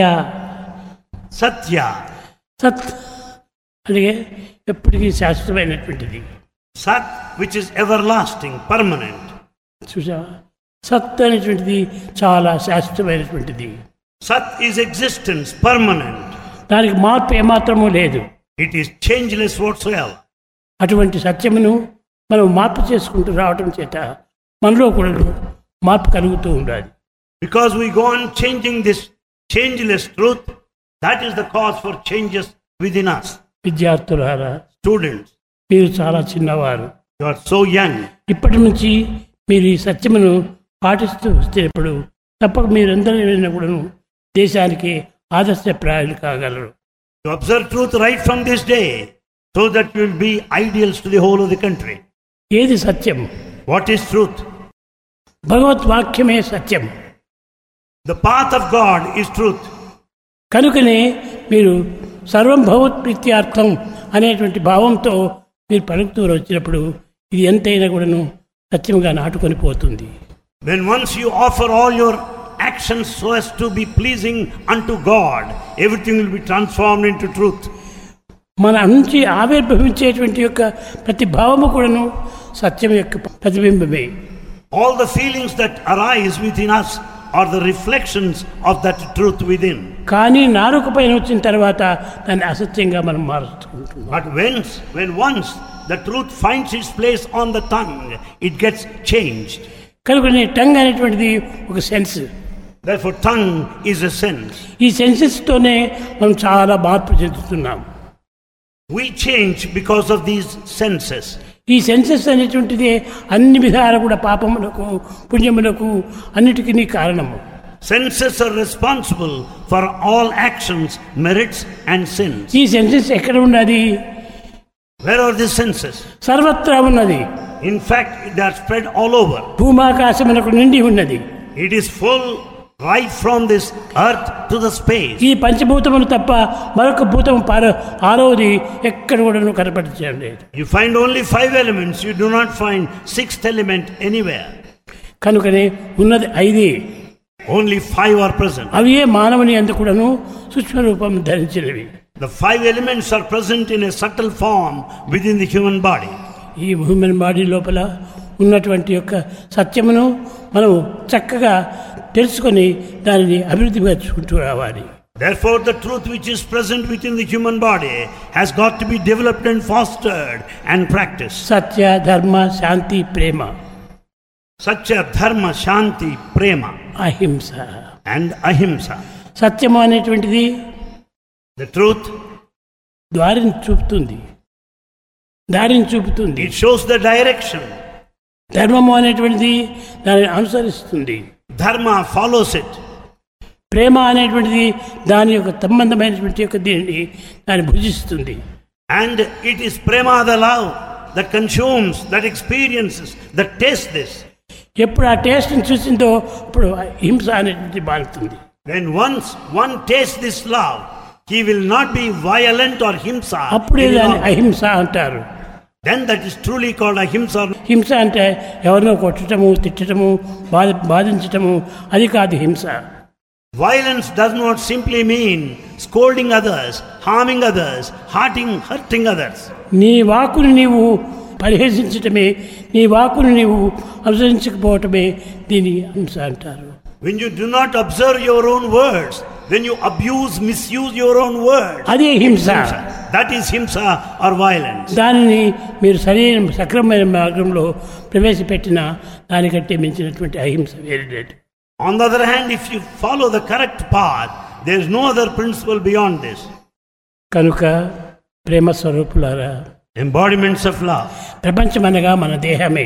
Satya. సత్ అంటే ఎప్పటికీ శాశ్వతమైనటువంటిది. Sat, which is everlasting, permanent. చూసా, సత్ అనేటువంటిది చాలా శాశ్వతమైనటువంటిది. Sat is existence, permanent. దానికి మార్పు ఏమాత్రమూ లేదు. It is changeless whatsoever. అటువంటి సత్యమును మనం మార్పు చేసుకుంటూ రావటం చేత మనలో కూడా మార్పు కలుగుతూ ఉండాలి. Because we go on changing this changeless truth, that is the cause for changes within us. విద్యార్థులారా, Students, మీరు చాలా చిన్నవారు. you are so young. ఇప్పటి నుంచి మీరు ఈ సత్యమును పాటిస్తూ వస్తేప్పుడు తప్పక మీరందరూ కూడా దేశానికి ఆదర్శప్రాయాలు కాగలరు. You observe truth right from this day, so that you will be ideals to the whole of the country. ఏది సత్యం? What is truth? భగవత్ వాక్యమే సత్యం. The path of God is truth. కనుకనే మీరు సర్వం భగవత్ ప్రీత్యార్థం అనేటువంటి భావంతో మీరు పలుకుతూ వచ్చినప్పుడు ఇది ఎంతైనా కూడాను సత్యంగా నాటుకొని పోతుంది. When once you offer all your actions so as to be pleasing unto God, everything will be transformed into truth. మన నుంచి ఆవిర్భవించేటువంటి యొక్క ప్రతి భావము కూడాను సత్యం యొక్క ప్రతిబింబమే. All the feelings that arise within us are the reflections of that truth within. కానీ నాలుక పైన వచ్చిన తర్వాత దాన్ని అసత్యంగా మనం మారుస్తుంటాం. But when, when once the truth finds its place on the tongue, it gets changed. కనుక టంగ్ అనేటువంటిది ఒక sense. Therefore tongue is a sense. ఈ సెన్సెస్తోనే మనం చాలా మార్పు చెందుతున్నాం. We change because of these senses. ఈ సెన్సెస్ అనేటువంటిది అన్ని విధాలు కూడా పాపములకు పుణ్యములకు అన్నిటికీ కారణము. Senses are responsible for all actions, merits and sins. ఈ సెన్సెస్ ఎక్కడ ఉన్నది? Where are these senses? సర్వత్రా ఉన్నది. In fact, they are spread all over. భూమాకాశములకు నిండి ఉన్నది. It is full right from this earth to the space. ఈ పంచభూతములు తప్ప మరొక భూతం ఆరోది ఎక్కడ కూడా కనపడడం లేదు. You find only five elements. You do not find sixth element anywhere. కనుకనే ఉన్నది ఐదే. Only five are present. అవి ఏ మానవుని యందు కూడాను సూక్ష్మ రూపం ధరించినవి. The five elements are present in a subtle form within the human body. ఈ హ్యూమన్ బాడీ లోపల ఉన్నటువంటి యొక్క సత్యమును మనం చక్కగా తెలుసుకొని దానిని అభివృద్ధి పరుచుకుంటూ రావాలి. Therefore the truth which is present within the human body has got to be developed and fostered and practiced. సత్య ధర్మ శాంతి ప్రేమ. Satya, dharma, shanti, prema అహింస and ahimsa. సత్యము అనేటువంటిది The truth, దారిని చూపుతుంది, దారిని చూపుతుంది. it shows the direction. ధర్మము అనేటువంటిది దానిని అనుసరిస్తుంది. Dharma follows it. ప్రేమ అనేటువంటిది దాని యొక్క సంబంధమైనటువంటి యొక్క దీనిని దాన్ని భుజిస్తుంది. And it is prema, the love, that consumes, that experiences, that tastes this. ఎప్పుడు ఆ టేస్ట్ని చూసిందో ఇప్పుడు హింస అనేటువంటి బాగుతుంది. When once one tastes this love, he will not be violent or himsa. అప్పుడే దాన్ని అహింస అంటారు. Then that is truly called ahimsa. హింస అంటే ఎవరినో కొట్టడము, తిట్టడము, బాధ బాధించటము, అది కాదు హింస. Violence does not simply mean scolding others, harming others, hurting, hurting others. నీ వాక్కుని నీవు పరిహసించటమే, నీ వాక్కుని నీవు అనుసరించకపోవటమే దీని హింస అంటారు. When you do not observe your own words, when you abuse, misuse your own words, అదే హింస. that is himsa or violence. దానిని మీరు సరైన సక్రమమైన మార్గంలో ప్రవేశపెట్టిన దానికంటే మించినటువంటి అహింస వేరే లేదు. On the other hand, if you follow the correct path, there is no other principle beyond this. కనుక ప్రేమ స్వరూపులారా, Embodiments of love. ప్రపంచం అనగా మన దేహమే.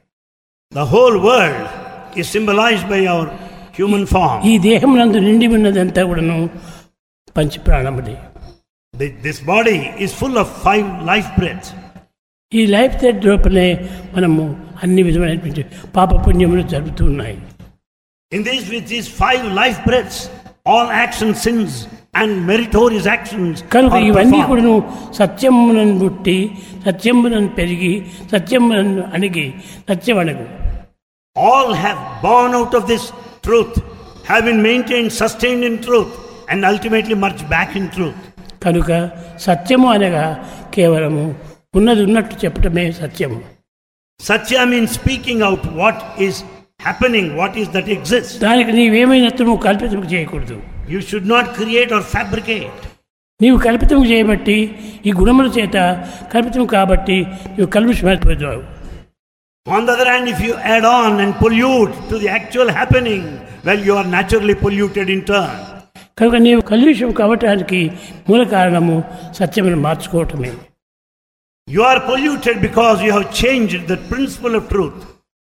The whole world is symbolized by our human form. ఈ దేహం నందు నిండి ఉన్నదంతా కూడాను పంచప్రాణములే. This body is full of five life breaths. ఈ లైఫ్ థ్రెడ్ లోపలే మనము అన్ని విధమైనటువంటి పాప పుణ్యములు జరుగుతూ ఉన్నాయి. In these, with these five life breaths, all actions, sins and meritorious actions కనుక are ఇవన్నీ performed. కూడాను సత్యములను పుట్టి, సత్యములను పెరిగి, సత్యములను అణిగి, సత్యం అణగు. All have born out of this truth, have been maintained, sustained in truth, and ultimately merged back in truth. కనుక సత్యము అనగా కేవలము ఉన్నది ఉన్నట్టు చెప్పటమే సత్యము. Satya means speaking out what is happening, what is that exists. దానికి నీవేమైనట్టు కల్పితం చేయకూడదు. You should not create or fabricate. నీవు కల్పితం చేయబట్టి ఈ గుణముల చేత కల్పితం కాబట్టి నీవు కల్పితమైపోతావు. On the other hand, if you add on and pollute to the actual happening, well, you are naturally polluted in turn. కనుక నీవు కలుషం కావటానికి మూల కారణము సత్యమును మార్చుకోవటమే. You are polluted because you have changed the principle of truth.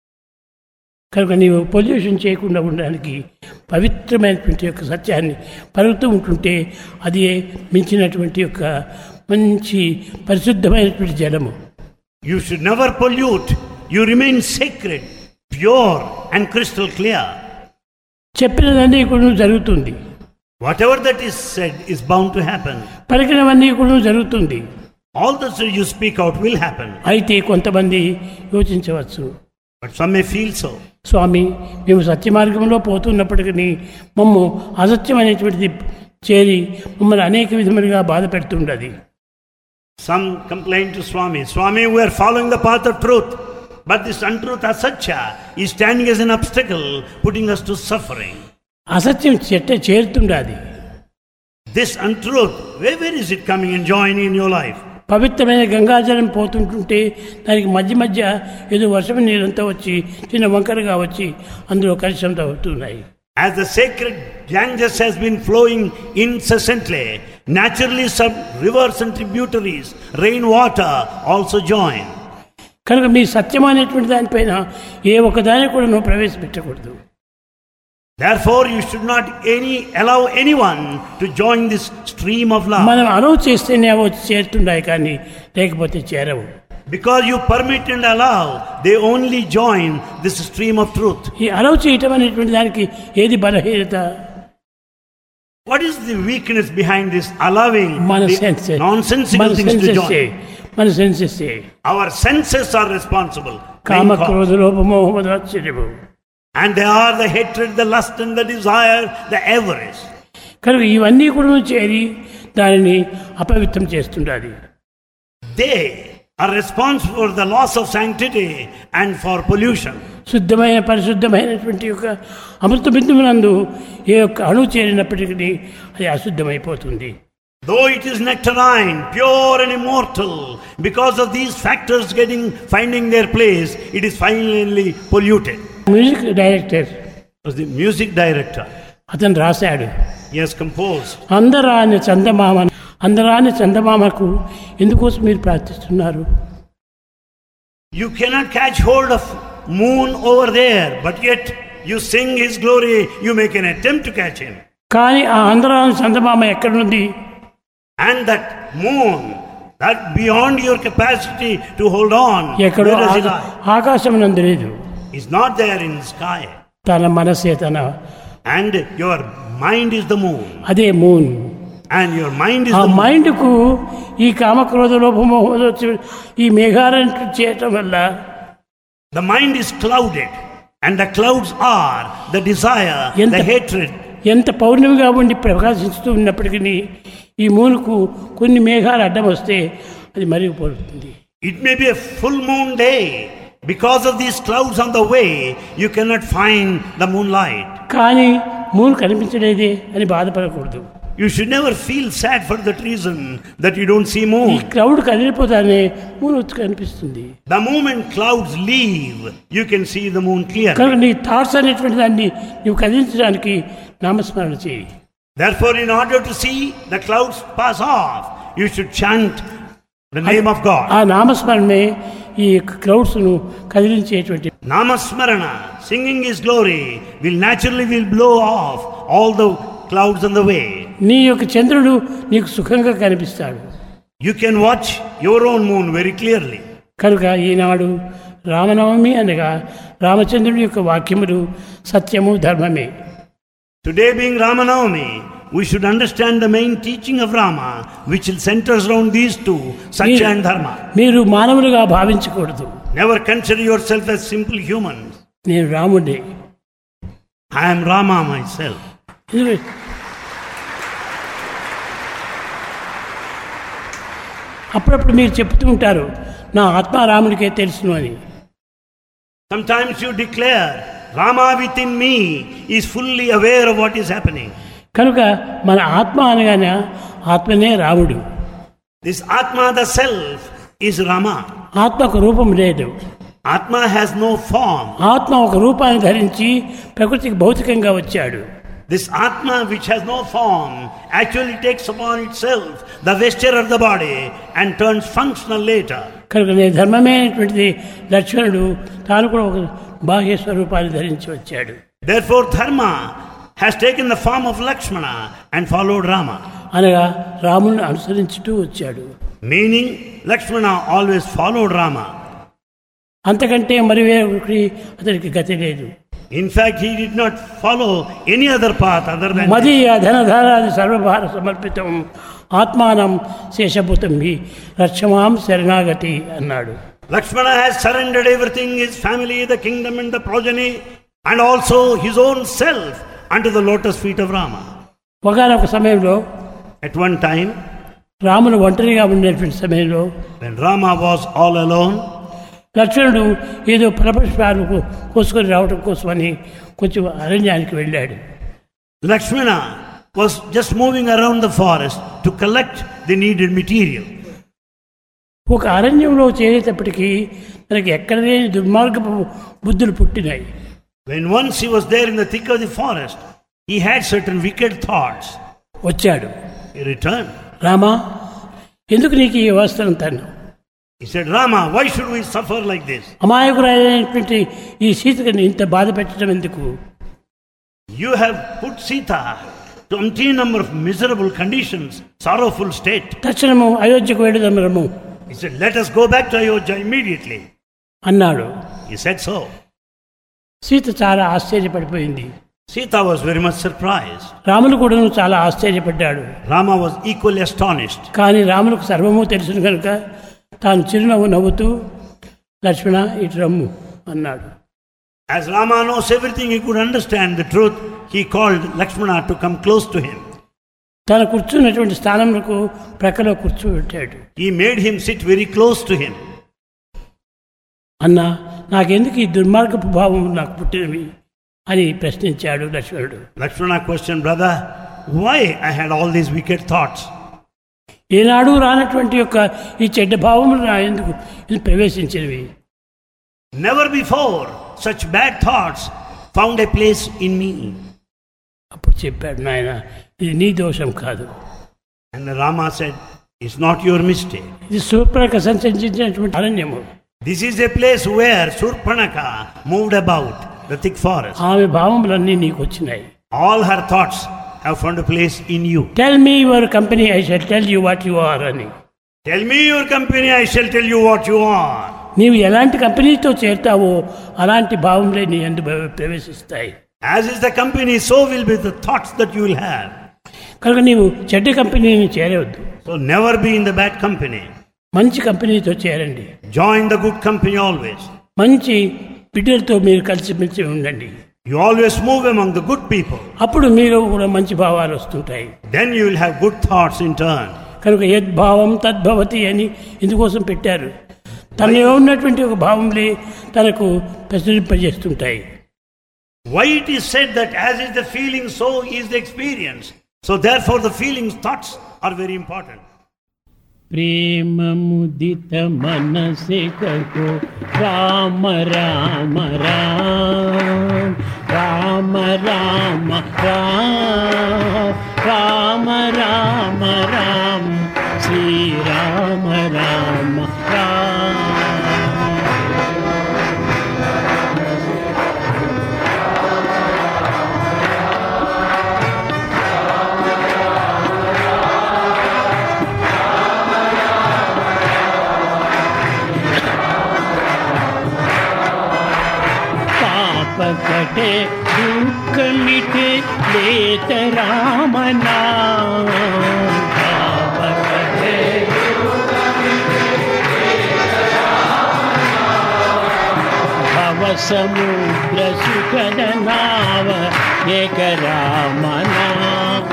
కనుక నీవు pollution చేయకుండా ఉండడానికి పవిత్రమైనటువంటి యొక్క సత్యాన్ని పలుకుతూ ఉంటుంటే అది మించినటువంటి యొక్క మంచి పరిశుద్ధమైనటువంటి జలము. You should never pollute. You remain sacred, pure and crystal clear. చెప్పినదన్నీ కూడా జరుగుతుంది. Whatever that is said is bound to happen. పలికినవన్నీ కూడా జరుగుతుంది. All that you speak out will happen. అయితే కొంతమంది యోచించవచ్చు, but some may feel so. స్వామి, మేము సత్య మార్గంలో పోతున్నప్పటికీ మమ్ము అసత్యం అనేటువంటిది చేరి మమ్మల్ని అనేక విధములుగా బాధ పెడుతుండది. Some complain to Swami, Swami, we are following the path of truth, but this untruth asatya is standing as an obstacle, putting us to suffering. అసత్యం చెట్ట చేరుతుండది. This untruth, where, where is it coming and joining in your life? పవిత్రమైన గంగాజలం పోతుంటుంటే దానికి మధ్య మధ్య ఏదో వర్షం నీరంతా వచ్చి చిన్న వంకరగా వచ్చి అందులో కలుషితం అవుతున్నాయి. As the sacred Ganges has been flowing incessantly, naturally some rivers and tributaries, rainwater also join. కనుక మీ సత్యం అనేటువంటి దానిపైన ఏ ఒక్కదాన్ని కూడా నువ్వు ప్రవేశపెట్టకూడదు. Therefore, you should not any allow anyone to join this stream of love. మనం అలౌ చేస్తేనే అవి చేరుతుంటాయి కానీ లేకపోతే చేరవు. Because you permit and allow, they only join this stream of truth. ఈ అలౌ చేయటం అనేటువంటి దానికి ఏది బలహీనత? What is the weakness behind this allowing మన the senses, nonsensical things to join? మన senses. Our senses are responsible. కామ క్రోధ లోభ మోహ మద ఆశ్చర్యము. And they are the hatred, the lust and the desire, the avarice. కనుక ఇవన్నీ కూడా చేరి దానిని అపవిత్రం చేస్తుండాలి. They are responsible for the loss of sanctity and for pollution. శుద్ధమైన పరిశుద్ధమైనటువంటి యొక్క అమృత బిందువునందు ఏ యొక్క అణు చేరినప్పటికీ అది అశుద్ధమైపోతుంది. Though it is nectarine, pure and immortal, because of these factors getting finding their place, it is finally polluted. Music director Was the music director. అతను రాశాడు. He has composed. అందరాని చందమామ అందరాని చందమామకు ఎందుకోసం మీరు ప్రార్థిస్తున్నారు? You cannot catch hold of moon over there, but yet you sing his glory, you make an attempt to catch him. కానీ ఆ అందరాని చందమామ ఎక్కడుంది? And that moon, that beyond your capacity to hold on, ఎక్కడో where does it lie? ఆకాశమునందు లేదు. Is not there in the sky. తన మనసే తన, And your mind is the moon. అదే moon. And your mind is ఆ the moon. మైండ్కు ఈ కామక్రోధ లోపము ఈ మేఘాలను చేయటం వల్ల The mind is clouded. And the clouds are the desire, ఎంత- the hatred. ఎంత పౌర్ణమిగా ఉండి ప్రకాశిస్తూ ఉన్నప్పటికీ ఈ మూనుకు కొన్ని మేఘాలు అడ్డం వస్తే అది మరిగిపోతుంది. It may be a full moon day. Because of these clouds on the way, you cannot find the moonlight. కానీ మూన్ కనిపించలేదే అని బాధపడకూడదు. You should never feel sad for that reason that you don't see ఈ moon. Crowd కదిలిపోతానే moon వచ్చి కనిపిస్తుంది. The moment clouds leave, you can see the moon clearly. కనుక నీ థాట్స్ అనేటువంటి దాన్ని నువ్వు కదిలించడానికి నామస్మరణ చేయి. Therefore, in order to see the clouds pass off, you should chant the name of God. ఆ నామస్మరణే ఈ క్రౌడ్స్ను కదిలించేటువంటి. Namasmarana, singing His glory, will naturally will blow off all the clouds on the way. నీ యొక్క చంద్రుడు నీకు సుఖంగా కనిపిస్తాడు. You can watch your own moon very clearly. కనుక ఈనాడు రామనవమి అనగా రామచంద్రుడి యొక్క వాక్యములు సత్యము ధర్మమే. Today being Ramanavami, we should understand the main teaching of Rama, which centers around these two, Satya and Dharma. మీరు మానవులుగా భావించకూడదు. Never consider yourself as simple humans. నేను రాముడే. I am Rama myself. అప్పుడప్పుడు మీరు చెప్తూ ఉంటారు నా ఆత్మ రాముడికే తెలుసును అని. Sometimes you declare, Rama within me is fully aware of what is happening. కనుక మన ఆత్మ అనగానే ఆత్మనే రాముడు. This Atma, the self, is Rama. ఆత్మకు రూపం లేదు. Atma has no form. ఆత్మ ఒక రూపాన్ని ధరించి ప్రకృతికి భౌతికంగా వచ్చాడు. This Atma, which has no form, actually takes upon itself the vesture of the body and turns functional later. కనుక నేను ధర్మమైనటువంటిది లక్ష్మణుడు తాను కూడా ఒక బాహ్య స్వరూపాన్ని ధరించి వచ్చాడు. Therefore, Dharma has taken the form of Lakshmana and followed Rama. అనగా రాముని అనుసరించుతూ వచ్చాడు. Meaning, Lakshmana always followed Rama. అంతకంటే మరి వేరొకటి అతనికి గతి లేదు. In fact, he did not follow any other path other than మదీయ ధనధారాది సర్వభార సమర్పితం ఆత్మానం శేషభూతం హి రక్షమాం శరణాగతి అన్నాడు. Lakshmana has surrendered everything, his family, the kingdom and the progeny, and also his own self unto the lotus feet of Rama. ఒకనొక సమయంలో At one time, రాముడు ఒంటరిగా ఉండేటువంటి సమయంలో when Rama was all alone, లక్ష్మణుడు ఏదో ఫలపుష్పాలు కోసుకొని రావడం కోసమని కొంచెం అరణ్యానికి వెళ్ళాడు. Lakshmana was just moving around the forest to collect the needed material. ఒక అరణ్యంలో చేరేటప్పటికీ తనకి ఎక్కడ లేని దుర్మార్గపు బుద్ధులు పుట్టినాయి. When once he was there in the thick of the forest, he had certain wicked thoughts. వచ్చాడు. He returned. రామా, ఎందుకు నీకు ఈ అవస్థ అంటాను? He said, Rama, why should we suffer like this? అమాయకురాలైనటువంటి ఈ సీతని ఇంత బాధ పెట్టడం ఎందుకు? You have put Sita to umpteen number of miserable conditions, sorrowful state. తక్షణము అయోధ్యకు వెళ్ళదమరము. He said, let us go back to Ayodhya immediately. అన్నాడు. He said so. సీత చాలా ఆశ్చర్యపడిపోయింది. Sita was very much surprised. రాముడు కూడా చాలా ఆశ్చర్యపడ్డాడు. Rama was equally astonished. కానీ రాములకు సర్వము తెలుసును కనుక తాను చిరునవ్వు నవ్వుతూ లక్ష్మణ ఇటు రమ్ము అన్నాడు. As Rama knows everything, he could understand the truth. He called Lakshmana to come close to him. తను కూర్చున్నటువంటి స్థానంలో ప్రక్కలో కూర్చోబెట్టాడు. He made him sit very close to him. అన్నా, నాకెందుకు ఈ దుర్మార్గపు భావం నాకు పుట్టినవి అని ప్రశ్నించాడు లక్ష్మణుడు. Lakshmana questioned, brother, why I had all these wicked thoughts? ఏనాడు రానటువంటి యొక్క ఈ చెడ్డ భావములు నా ఎందుకు ఇది ప్రవేశించినవి? Never before such bad thoughts found a place in me. అప్పుడు చెప్పాడు, నాయన ఇది నీ దోషం కాదు. And Rama said, it's not your mistake. ఇది Shurpanakha సంచరించినటువంటి అరణ్యము. This is a place where Surpanaka moved about the thick forest. ఆమె భావములన్నీ నీకు వచ్చినాయి. All her thoughts have found a place in you. Tell me your company, I shall tell you what you are అని. Tell me your company, I shall tell you what you are. నీవు ఎలాంటి కంపెనీతో చేరుతావో అలాంటి భావంలో నీ యందు ప్రవేశిస్తాయి. As is the company, so will be the thoughts that you will have. కనుక నీవు చెడ్డ కంపెనీని చేరవద్దు. So never be in the bad company. మంచి కంపెనీతో చేరండి. Join the good company always. మంచి బిడ్డలతో మీరు కలిసిమెలిసి ఉండండి. You always move among the good people. అప్పుడు మీరు కూడా మంచి భావాలు వస్తుంటాయి. Then you will have good thoughts in turn. కనుక యద్భావం తద్భవతి అని ఇందుకోసం పెట్టారు. తనలో ఉన్నటువంటి ఒక భావంలే తనకు ప్రచురింపజేస్తుంటాయి. Why it is said that as is the feeling, so is the experience. So therefore the feelings, thoughts are very important. ప్రేమ ముదిత మనసే కో రామ రామ రామ రామ రామ రామ రామ రామ శ్రీ రామ రామ రామ. కటే దుఃఖ మిటే లేత రామ నామ భవ సముద్ర సుఖద నావ ఏక రామ నామ.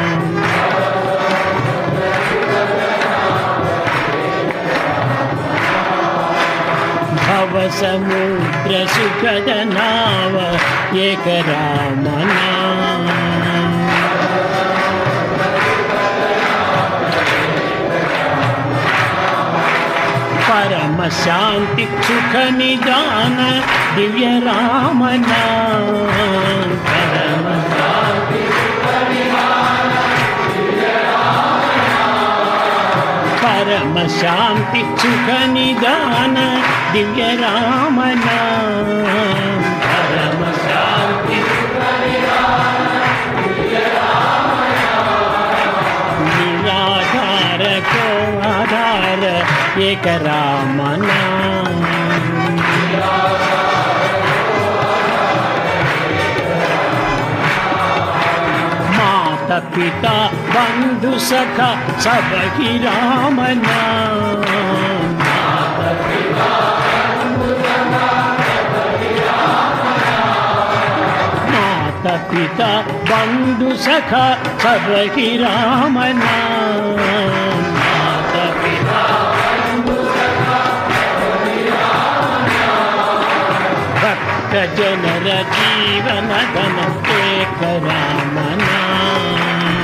భవ సముద్ర సుఖద నావ ఏక రామ నామ. శాంతి సుఖ నిదాన దివ్య రామనామ పరమ శాంతి సుఖ నిదాన దివ్య రామనామ పరమ శాంతి సుఖ నిదాన దివ్య రామనామ పరమ శాంతి సుఖ నిదాన దివ్య రామనామ నిరాధార కో ఆధార ఏక రామనామ माता पिता बंधु सखा सब ही राम नाम माता पिता बंधु सखा सब ही राम नाम माता पिता बंधु सखा सब ही राम नाम माता पिता बंधु सखा सब ही राम नाम भक्त जनर जीवन धन एक राम नाम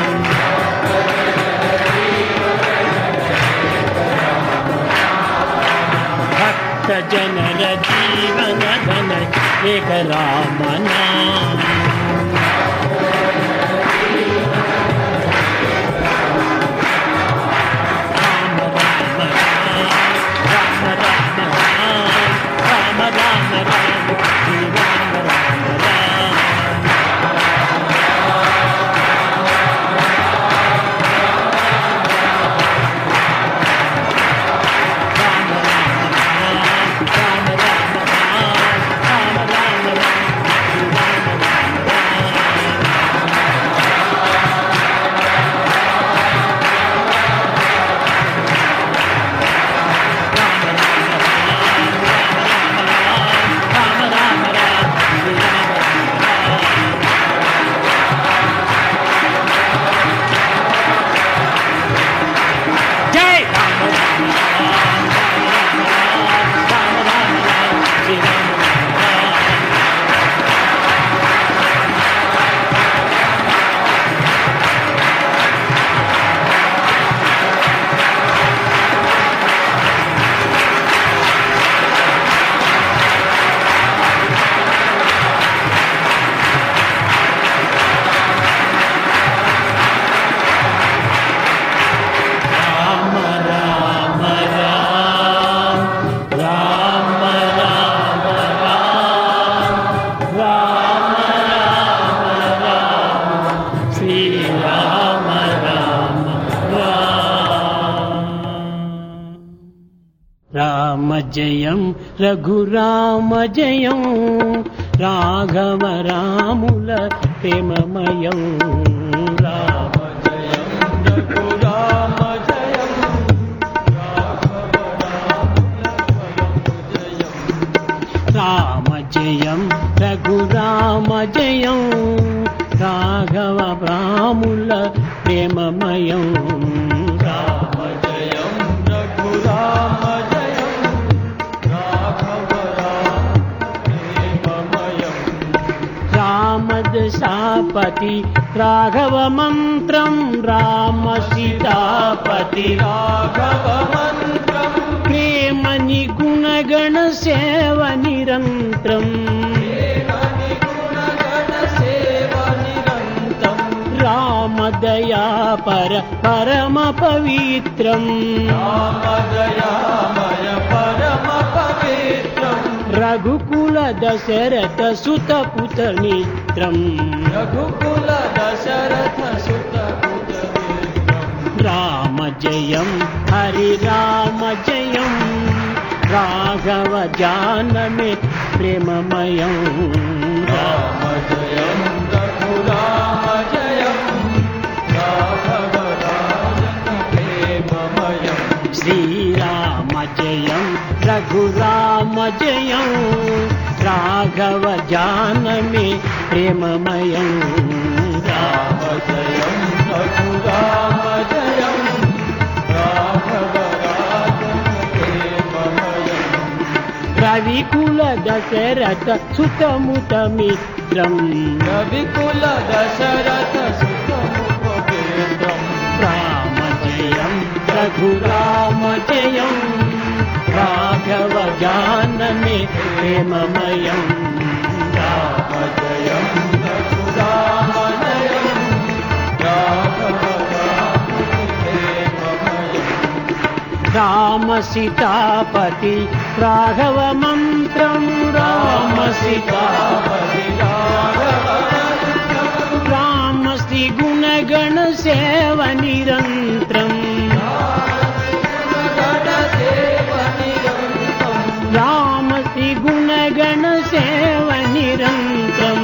भक्त जनर जीवन धन एक राम नाम राम राम राम राम राम राम राम राम श्री राम राम राम జయం రఘురామ జయం రాఘవ రాముల ప్రేమమయం రామ జయం రఘురామ జయం రాఘవ రాముల జయం రామ జయం రఘురామ జయం రాఘవ రాముల ప్రేమమయం రామ జయం రఘురామ सापति राघव मंत्रम राम सीतापति राघव मंत्रम प्रेम निगुण गण सेव निरंतरम राम दया पर परम पवित्रम राम दयामय परम पवित्रम रघुकुल दशरथ सुत पुत मित्रम रघुकुल दशरथ सुत पुत मित्रम राम जयम हरि राम जयम राघव जानमे प्रेममयं राम जयम रघुराम जयम राघव प्रेममयं श्री राम जयम रघुराम जयं राघव जानमे प्रेममयं राम जयम रघुराम जयम राघव रविकुल दशरथ सुतमुत मित्रं रविकुल दशरथ सुतमुत मित्रं राम जयं रघुराम जयं राघव జానమే ప్రేమమయం రామజయం రామజయం రామ సీతాపతి రాఘవ మంత్రం రామ సీతాపతి రామ శ్రీ గుణగణ సేవ నిరంతరం రామ శ్రీ గుణగణ సేవ నిరంతరం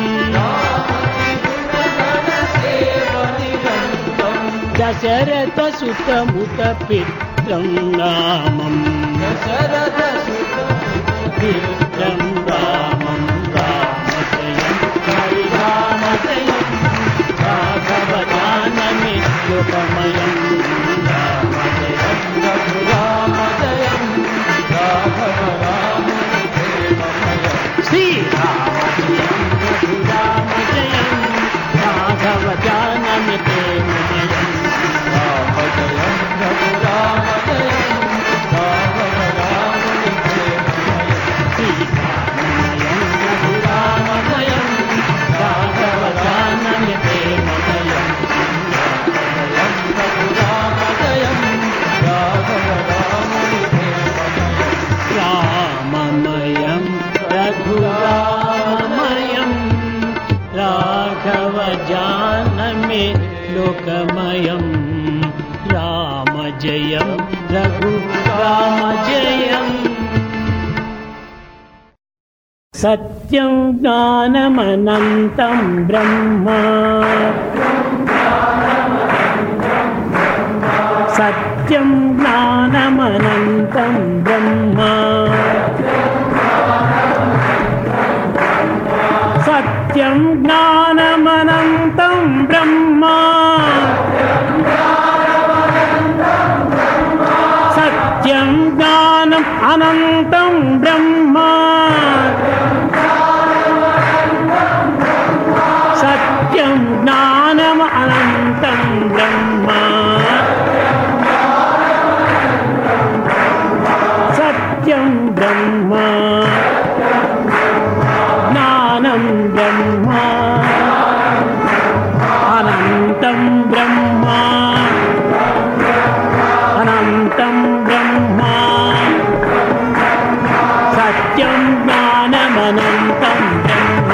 దశరథ సుతముత పిత్రం రామం దశరథ పిత్రం రామం రామజయం హరి రామజయం రాఘవ జానమి లోకమయం రామజయం రామజయం రాఘవ శ్రీరామజయం రామజయం రాఘవ జానమి ప్రేమమయం రామజయం రామజయం రాఘవ రామని ప్రేమమయం శ్రీరామజయం రామజయం రాఘవ జానమి ప్రేమమయం రామజయం రాఘవ రామని ప్రేమమయం రామమయం రఘురామయం రాఘవ జానమి లోకమయం రామజయం రఘు రామజయం సత్యం జ్ఞానమనంతం బ్రహ్మ సత్యం జ్ఞానమనంతం బ్రహ్మ సత్యం జ్ఞానమనంతం బ్రహ్మ సత్యం జ్ఞానం అనంతం బ్రహ్మ సత్యం జ్ఞానం అనంతం బ్రహ్మ సత్యం బ్రహ్మ జ్ఞానం బ్రహ్మ అనంతం బ్రహ్మ అనంతం బ్రహ్మ సత్యం జ్ఞానమనంతం బ్రహ్మ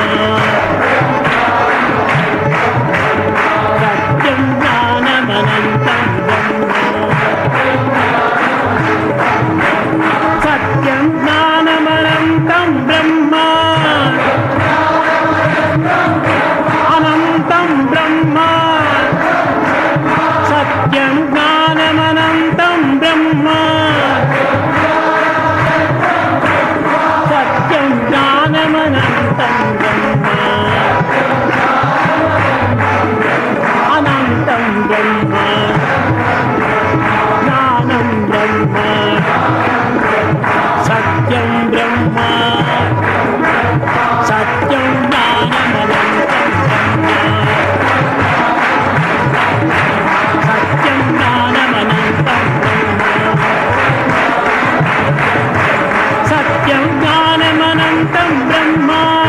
సత్యం జ్ఞానమనంతం బ్రహ్మ సత్యం జ్ఞానమనంతం బ్రహ్మ అనంతం బ్రహ్మ సత్యం జ్ఞానమనంతం బ్రహ్మ సత్యం జ్ఞానమనంతం బ్రహ్మ అనంతం బ్రహ్మ జ్ఞానం బ్రహ్మ సత్యం బ్రహ్మ సత్యం జ్ఞానమనంతం బ్రహ్మ సత్యం జ్ఞానమనంతం బ్రహ్మ సత్యం జ్ఞానమనంతం బ్రహ్మ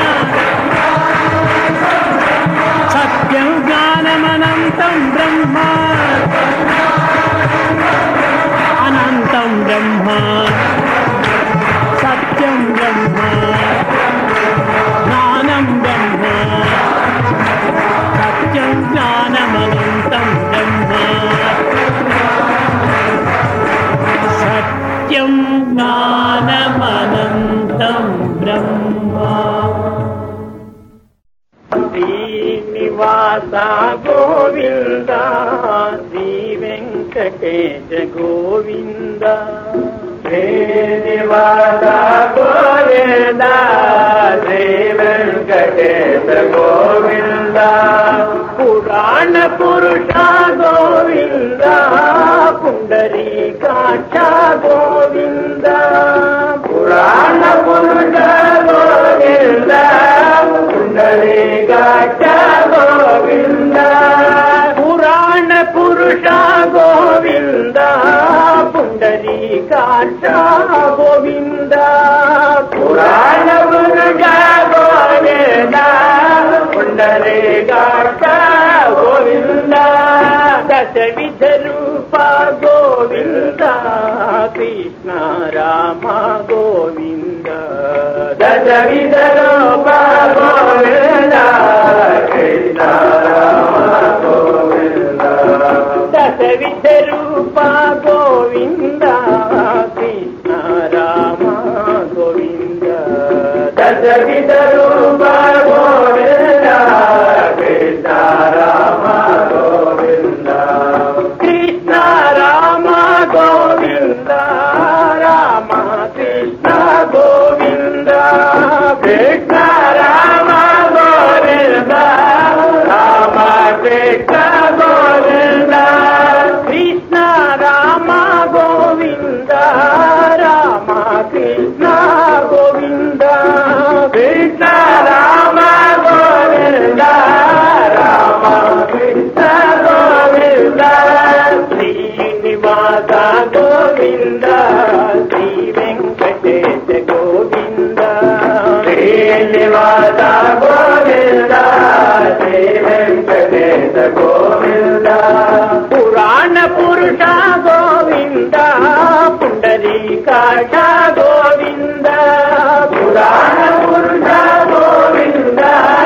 సత్యం జ్ఞానమనంతం బ్రహ్మ అనంతం బ్రహ్మ సత్యం బ్రహ్మ జ్ఞానం బ్రహ్మ సత్యం జ్ఞానమనంతం బ్రహ్మ సత్యం జ్ఞానమనంతం బ్రహ్మ శ్రీనివాస గోవింద శ్రీ వెంకటేశ గోవింద శ్రీనివాస గోవింద శ్రీ వెంకటేశ గోవింద పురాణ పురుష గోవింద పుండరీకాక్ష గోవింద పురాణ పురుష గోవింద పుండరీకాక్ష గోవింద పురాణ పురుష గోవింద పుండరీకాక్ష గోవింద పురాణ పురుష గోవింద పుండరీకాక్ష గోవింద దశ విధ రూప గోవింద కృష్ణ రామ గోవింద దశ విధ రూప గోవింద కృష్ణ రామ గోవింద దశ విధ రూప గోవింద కృష్ణ రామ గోవింద దశ విధ రూప గోవింద కృష్ణ రామ గోవింద కృష్ణ రామ గోవింద రామ కృష్ణ గోవింద కృష్ణ రామ గోవింద రామ కృష్ణ గోవింద కృష్ణ రామ గోవింద రామ కృష్ణ గోవింద కృష్ణ రామ గోవింద రామ కృష్ణ గోవింద శ్రీనివాస గోవింద శ్రీ వెంకటేశ గోవింద శ్రీనివాస గోవింద శ్రీ వెంకటేశ గోవింద పురాణ పురుష గోవింద పుండరీకాక్ష గోవింద పురాణ పురుష గోవింద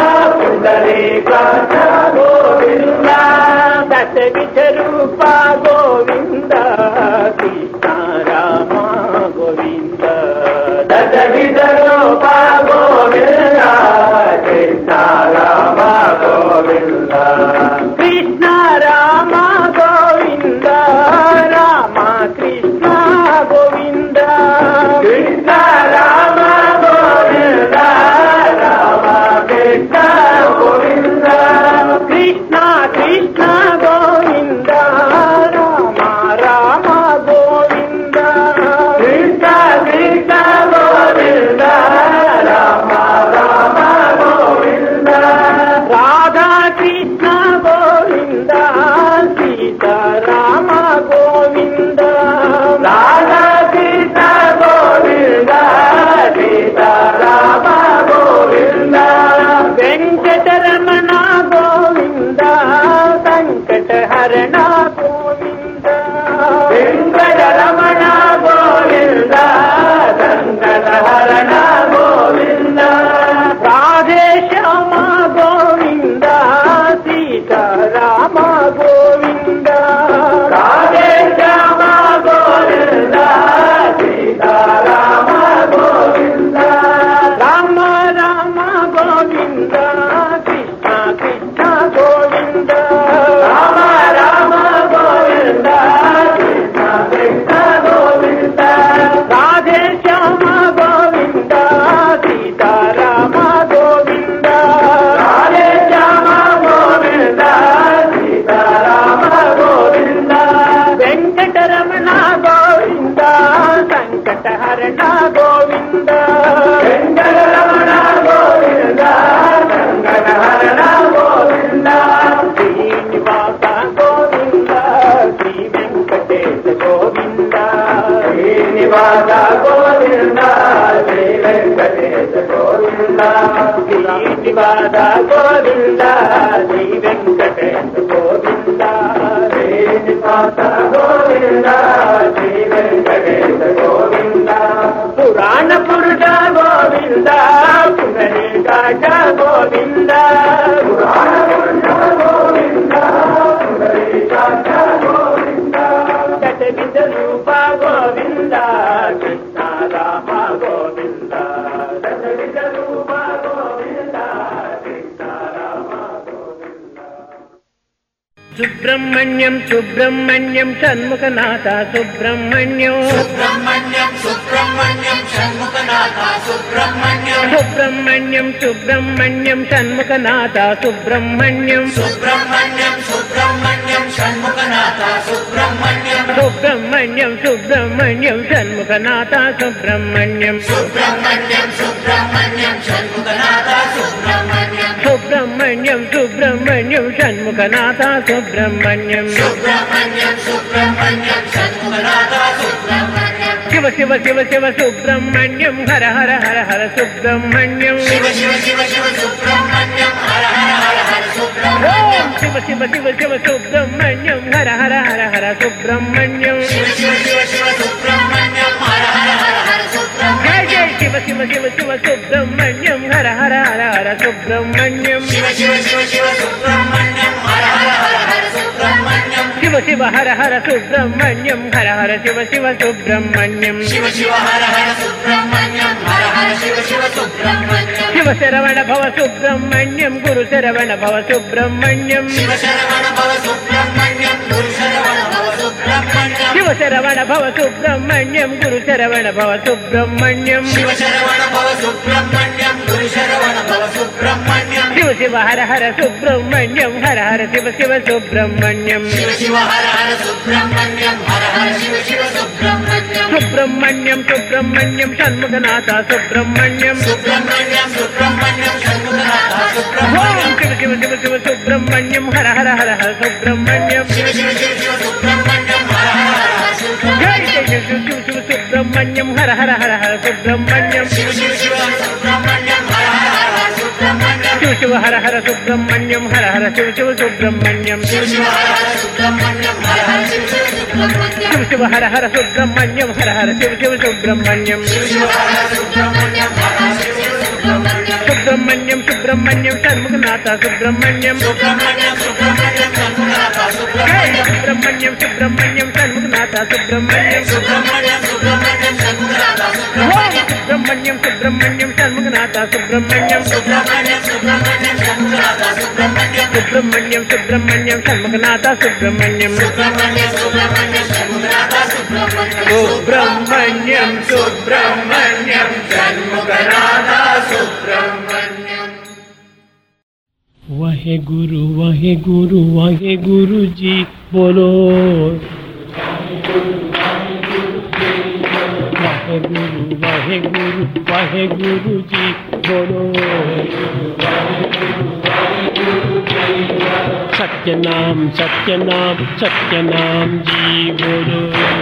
పుండరీకాక్ష గోవింద దశ విధ రూప గోవింద కృష్ణ రామ గోవింద దశ విధ రూప గోవింద కృష్ణ రామ గోవింద కృష్ణ రామ గోవింద రామ కృష్ణ గోవింద కృష్ణ రామ గోవింద రామ కృష్ణ గోవింద కృష్ణ కృష్ణ గోవింద రామ రామ గోవింద కృష్ణ కృష్ణ గోవింద రామ రామ గోవింద రాధా కృష్ణ గోవింద సీతా రామ గోవింద రాధా కృష్ణ గోవింద సీతా రామ గోవింద వెంకటరమణ గోవింద సంకటహరణ గోవింద వెంకటరమణ గోవింద సంకటహరణ గోవింద రాధే శ్యామ గోవింద సీతారామ గోవింద రాధే శ్యామ గోవింద సీతారామ గోవింద రామ రామ గోవింద కృష్ణ కృష్ణ గోవింద రామ రామ గోవింద కృష్ణ కృష్ణ గోవింద రాధే శ్యామ గోవింద సీతారామ గోవింద రాధే శ్యామ గోవింద సీతారామ గోవింద వెంకటరమణ గోవింద సంకటహరణ గోవింద వెంకటరమణ గోవింద సంకటహరణ గోవింద శ్రీనివాస గోవింద శ్రీ వెంకటేశ గోవింద శ్రీనివాస గోవింద శ్రీ వెంకటేశ గోవింద శ్రీనివాస గోవింద శ్రీ వెంకటేశ గోవింద శ్రీనివాస గోవింద శ్రీ వెంకటేశ గోవింద పురాణ పురుష గోవింద పుండరీకాక్ష గోవింద పురాణ పురుష గోవింద పుండరీకాక్ష గోవింద దశ విధ రూప గోవింద కృష్ణ రామ గోవింద దశ విధ రూప గోవింద కృష్ణ రామ గోవింద సుబ్రహ్మణ్యం సుబ్రహ్మణ్యం షణ్ముఖనాథ సుబ్రహ్మణ్యం సుబ్రహ్మణ్యం సుబ్రహ్మణ్యం షణ్ముఖనాథ సుబ్రహ్మణ్యం సుబ్రహ్మణ్యం సుబ్రహ్మణ్యం షణ్ముఖనాథ సుబ్రహ్మణ్యం సుబ్రహ్మణ్యం సుబ్రహ్మణ్యం షణ్ముఖనాథ సుబ్రహ్మణ్యం సుబ్రహ్మణ్యం సుబ్రహ్మణ్యం షణ్ముఖనాథ సుబ్రహ్మణ్యం సుబ్రహ్మణ్యం సుబ్రహ్మణ్యం షణ్ముఖనాథ సుబ్రహ్మణ్యం సుబ్రహ్మణ్యం సుబ్రహ్మణ్యం షణ్ముఖనాథ సుబ్రహ్మణ్యం సుబ్రహ్మణ్యం సుబ్రహ్మణ్యం షణ్ముఖనాథ సుబ్రహ్మణ్యం శివ శివ శివ శివ సుబ్రహ్మణ్యం హర హర హర హర సుబ్రహ్మణ్యం శివ శివ శివ శివ సుబ్రహ్మణ్యం హర హర హర హర సుబ్రహ్మణ్యం ఓం శివ శివ శివ శివ సుబ్రహ్మణ్యం హర హర హర హర సుబ్రహ్మణ్యం శివ శివ శివ శివ సుబ్రహ్మణ్యం హర హర హర హర జయ సుబ్రహ్మణ్యం జయ శివ శివ శివ శివ సుబ్రహ్మణ్యం హర హర హర హర సుబ్రహ్మణ్యం శివ శివ శివ శివ సుబ్రహ్మణ్యం హర హర హర హర సుబ్రహ్మణ్యం శివ శివ హర హర సుబ్రహ్మణ్యం హర హర శివ శివ సుబ్రహ్మణ్యం శివ శివ హర హర సుబ్రహ్మణ్యం హర హర శివ శివ సుబ్రహ్మణ్యం శివ శరవణ భవ సుబ్రహ్మణ్యం గురు శరవణ భవ సుబ్రహ్మణ్యం శివ శరవణ భవ సుబ్రహ్మణ్యం గురు శరవణ భవ సుబ్రహ్మణ్యం శివ శరవణ భవ సుబ్రహ్మణ్యం గురు శరవణ భవ సుబ్రహ్మణ్యం శివ శరవణ భవ సుబ్రహ్మణ్యం గురు శరవణ భవ సుబ్రహ్మణ్యం శివ శివ హర హర సుబ్రహ్మణ్యం హర హర శివ శివ సుబ్రహ్మణ్యం శివ శివ హర హర సుబ్రహ్మణ్యం హర హర శివ శివ సుబ్రహ్మణ్యం సుబ్రహ్మణ్యం సుబ్రహ్మణ్యం షణ్ముఖనాథ సుబ్రహ్మణ్యం సుబ్రహ్మణ్యం సుబ్రహ్మణ్యం షణ్ముఖనాథ ఓం సుబ్రహ్మణ్యం శివ శివ శివ శివ సుబ్రహ్మణ్యం హర హర హర హర సుబ్రహ్మణ్యం శివ శివ శివ శివ సుబ్రహ్మణ్యం హర హర హర హర జయ సుబ్రహ్మణ్యం జయ శివ శివ శివ శివ సుబ్రహ్మణ్యం హర హర హర హర సుబ్రహ్మణ్యం శివ శివ శివ సుబ్రహ్మణ్యం హర హర హర హర సుబ్రహ్మణ్యం శివ శివ హర హర సుబ్రహ్మణ్యం హర హర శివ శివ సుబ్రహ్మణ్యం శివ శివ హర హర సుబ్రహ్మణ్యం హర హర శివ శివ సుబ్రహ్మణ్యం శివ శివ హర హర సుబ్రహ్మణ్యం హర హర శివ శివ సుబ్రహ్మణ్యం శివ శివ హర హర సుబ్రహ్మణ్యం హర హర శివ శివ సుబ్రహ్మణ్యం సుబ్రహ్మణ్యం సుబ్రహ్మణ్యం షణ్ముఖనాథ సుబ్రహ్మణ్యం సుబ్రహ్మణ్యం సుబ్రహ్మణ్యం షణ్ముఖనాథ జయ సుబ్రహ్మణ్యం సుబ్రహ్మణ్యం సుబ్రహ్మణ్యం షణ్ముఖనాథ సుబ్రహ్మణ్యం సుబ్రహ్మణ్యం సుబ్రహ్మణ్యం షణ్ముఖనాథ ఓం సుబ్రహ్మణ్యం సుబ్రహ్మణ్యం సుబ్రహ్మణ్యం షణ్ముఖనాథ సుబ్రహ్మణ్యం సుబ్రహ్మణ్యం సుబ్రహ్మణ్యం షణ్ముఖనాథ సుబ్రహ్మణ్యం సుబ్రహ్మణ్యం సుబ్రహ్మణ్యం షణ్ముఖనాథ సుబ్రహ్మణ్యం సుబ్రహ్మణ్యం సుబ్రహ్మణ్యం షణ్ముఖనాథ సుబ్రహ్మణ్యం సుబ్రహ్మణ్యం సుబ్రహ్మణ్యం షణ్ముఖనాథ సుబ్రహ్మణ్యం वाहे गुरु वाहे गुरु वाहे गुरु जी बोलो वाहे गुरु वाहे गुरु वाहे गुरु जी बोलो सत्य नाम सत्य नाम सत्य नाम जी बोलो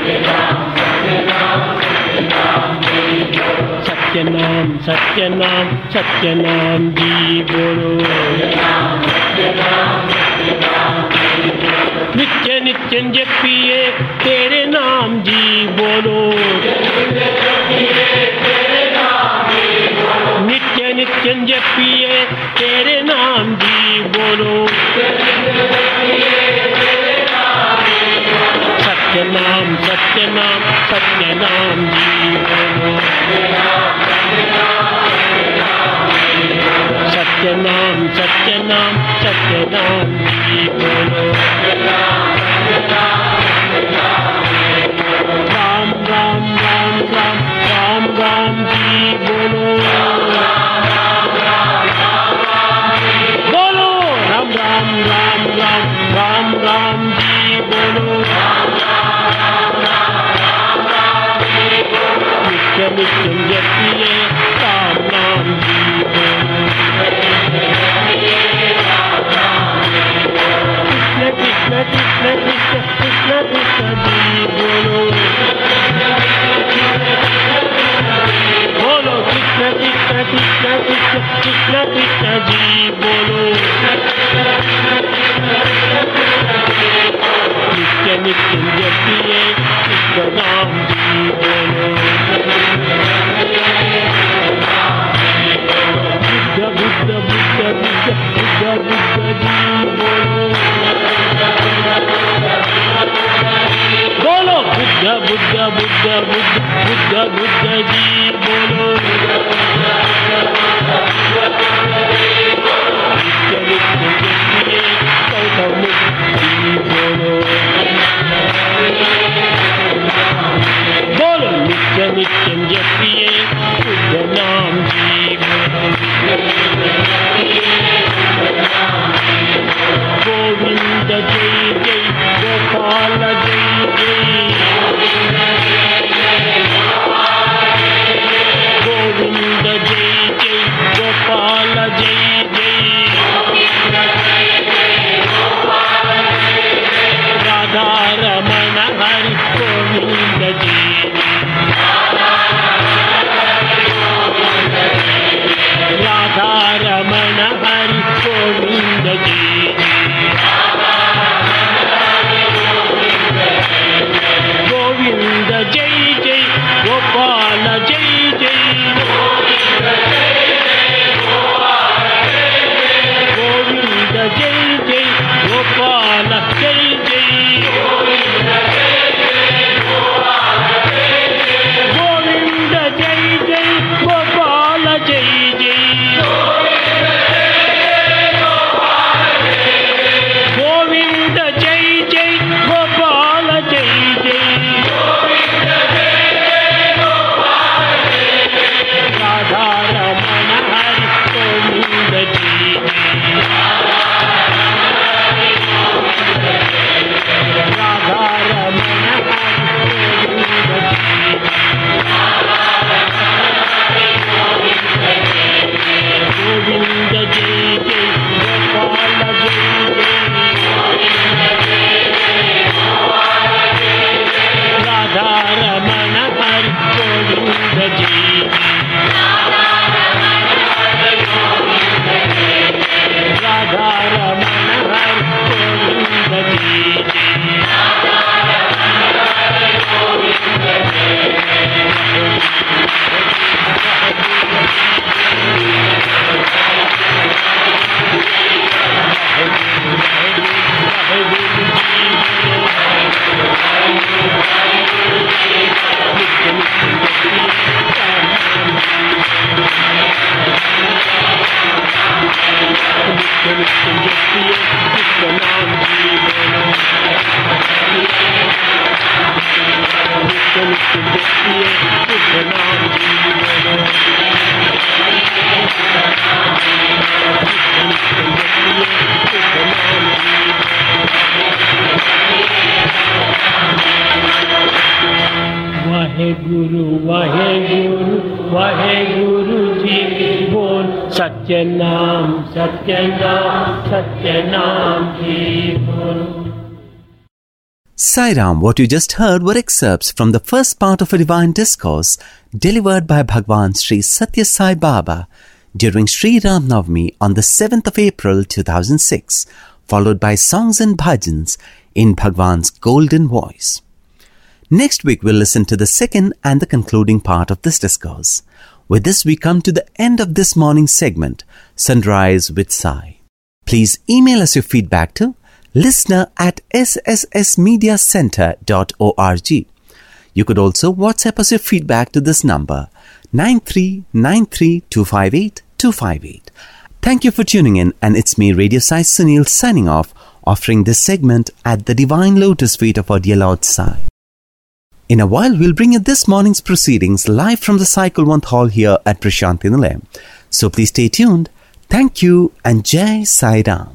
सत्य नाम सत्य नाम सत्य नाम जी बोलो नित्य नित्य जपिए तेरे नाम जी बोलो नित्य नित्य जपिए तेरे नाम जी बोलो सत्य नाम सत्य नाम सत्य नाम जी बोलो सत्य नाम सत्य नाम सत्य नाम जी बोलो राम राम राम राम राम राम जी बोलो बोलो राम राम राम राम राम राम जी बोलो नित्य नित्य जपिए राम नाम जी बोलो कृष्ण कृष्ण कृष्ण कृष्ण कृष्ण जी बोलो बोलो कृष्ण कृष्ण कृष्ण कृष्ण कृष्ण कृष्ण जी बोलो नित्य नित्य जपिए कृष्ण नाम जी बोलो बुद्ध बुद्ध बुद्ध बुद्ध बुद्ध बुद्ध जी बोलो बोलो बुद्ध बुद्ध बुद्ध बुद्ध बुद्ध बुद्ध जी बोलो नित्य नित्य जपिए गौतम जी बोलो बोलो नित्य नित्य जपिए बुद्ध नाम जी बोलो गोविंद जय जय गोपाल जय जय गोविंद जय जय गोपाल जय जय राधा रमण हरि गोविंद जय Guru, Vaheguru, Vaheguru Ji, Bol Satyanam, Satyanam, Satyanam Ji, Bol. Sai Ram, what you just heard were excerpts from the first part of a divine discourse delivered by Bhagwan Sri Satya Sai Baba during Sri Ram Navami on the seventh of April two thousand six, followed by songs and bhajans in Bhagwan's golden voice. Next week we'll listen to the second and the concluding part of this discourse. With this we come to the end of this morning's segment, Sunrise with Sai. Please email us your feedback to listener at s s s media center dot org. You could also WhatsApp us your feedback to this number, nine three nine three two five eight two five eight. Thank you for tuning in, and it's me, Radio Sai Sunil, signing off, offering this segment at the Divine Lotus feet of our dear Lord Sai. In a while, we'll bring you this morning's proceedings live from the Sai Kulwant Hall here at Prashanthi Nilayam. So please stay tuned. Thank you, and Jai Sai Ram.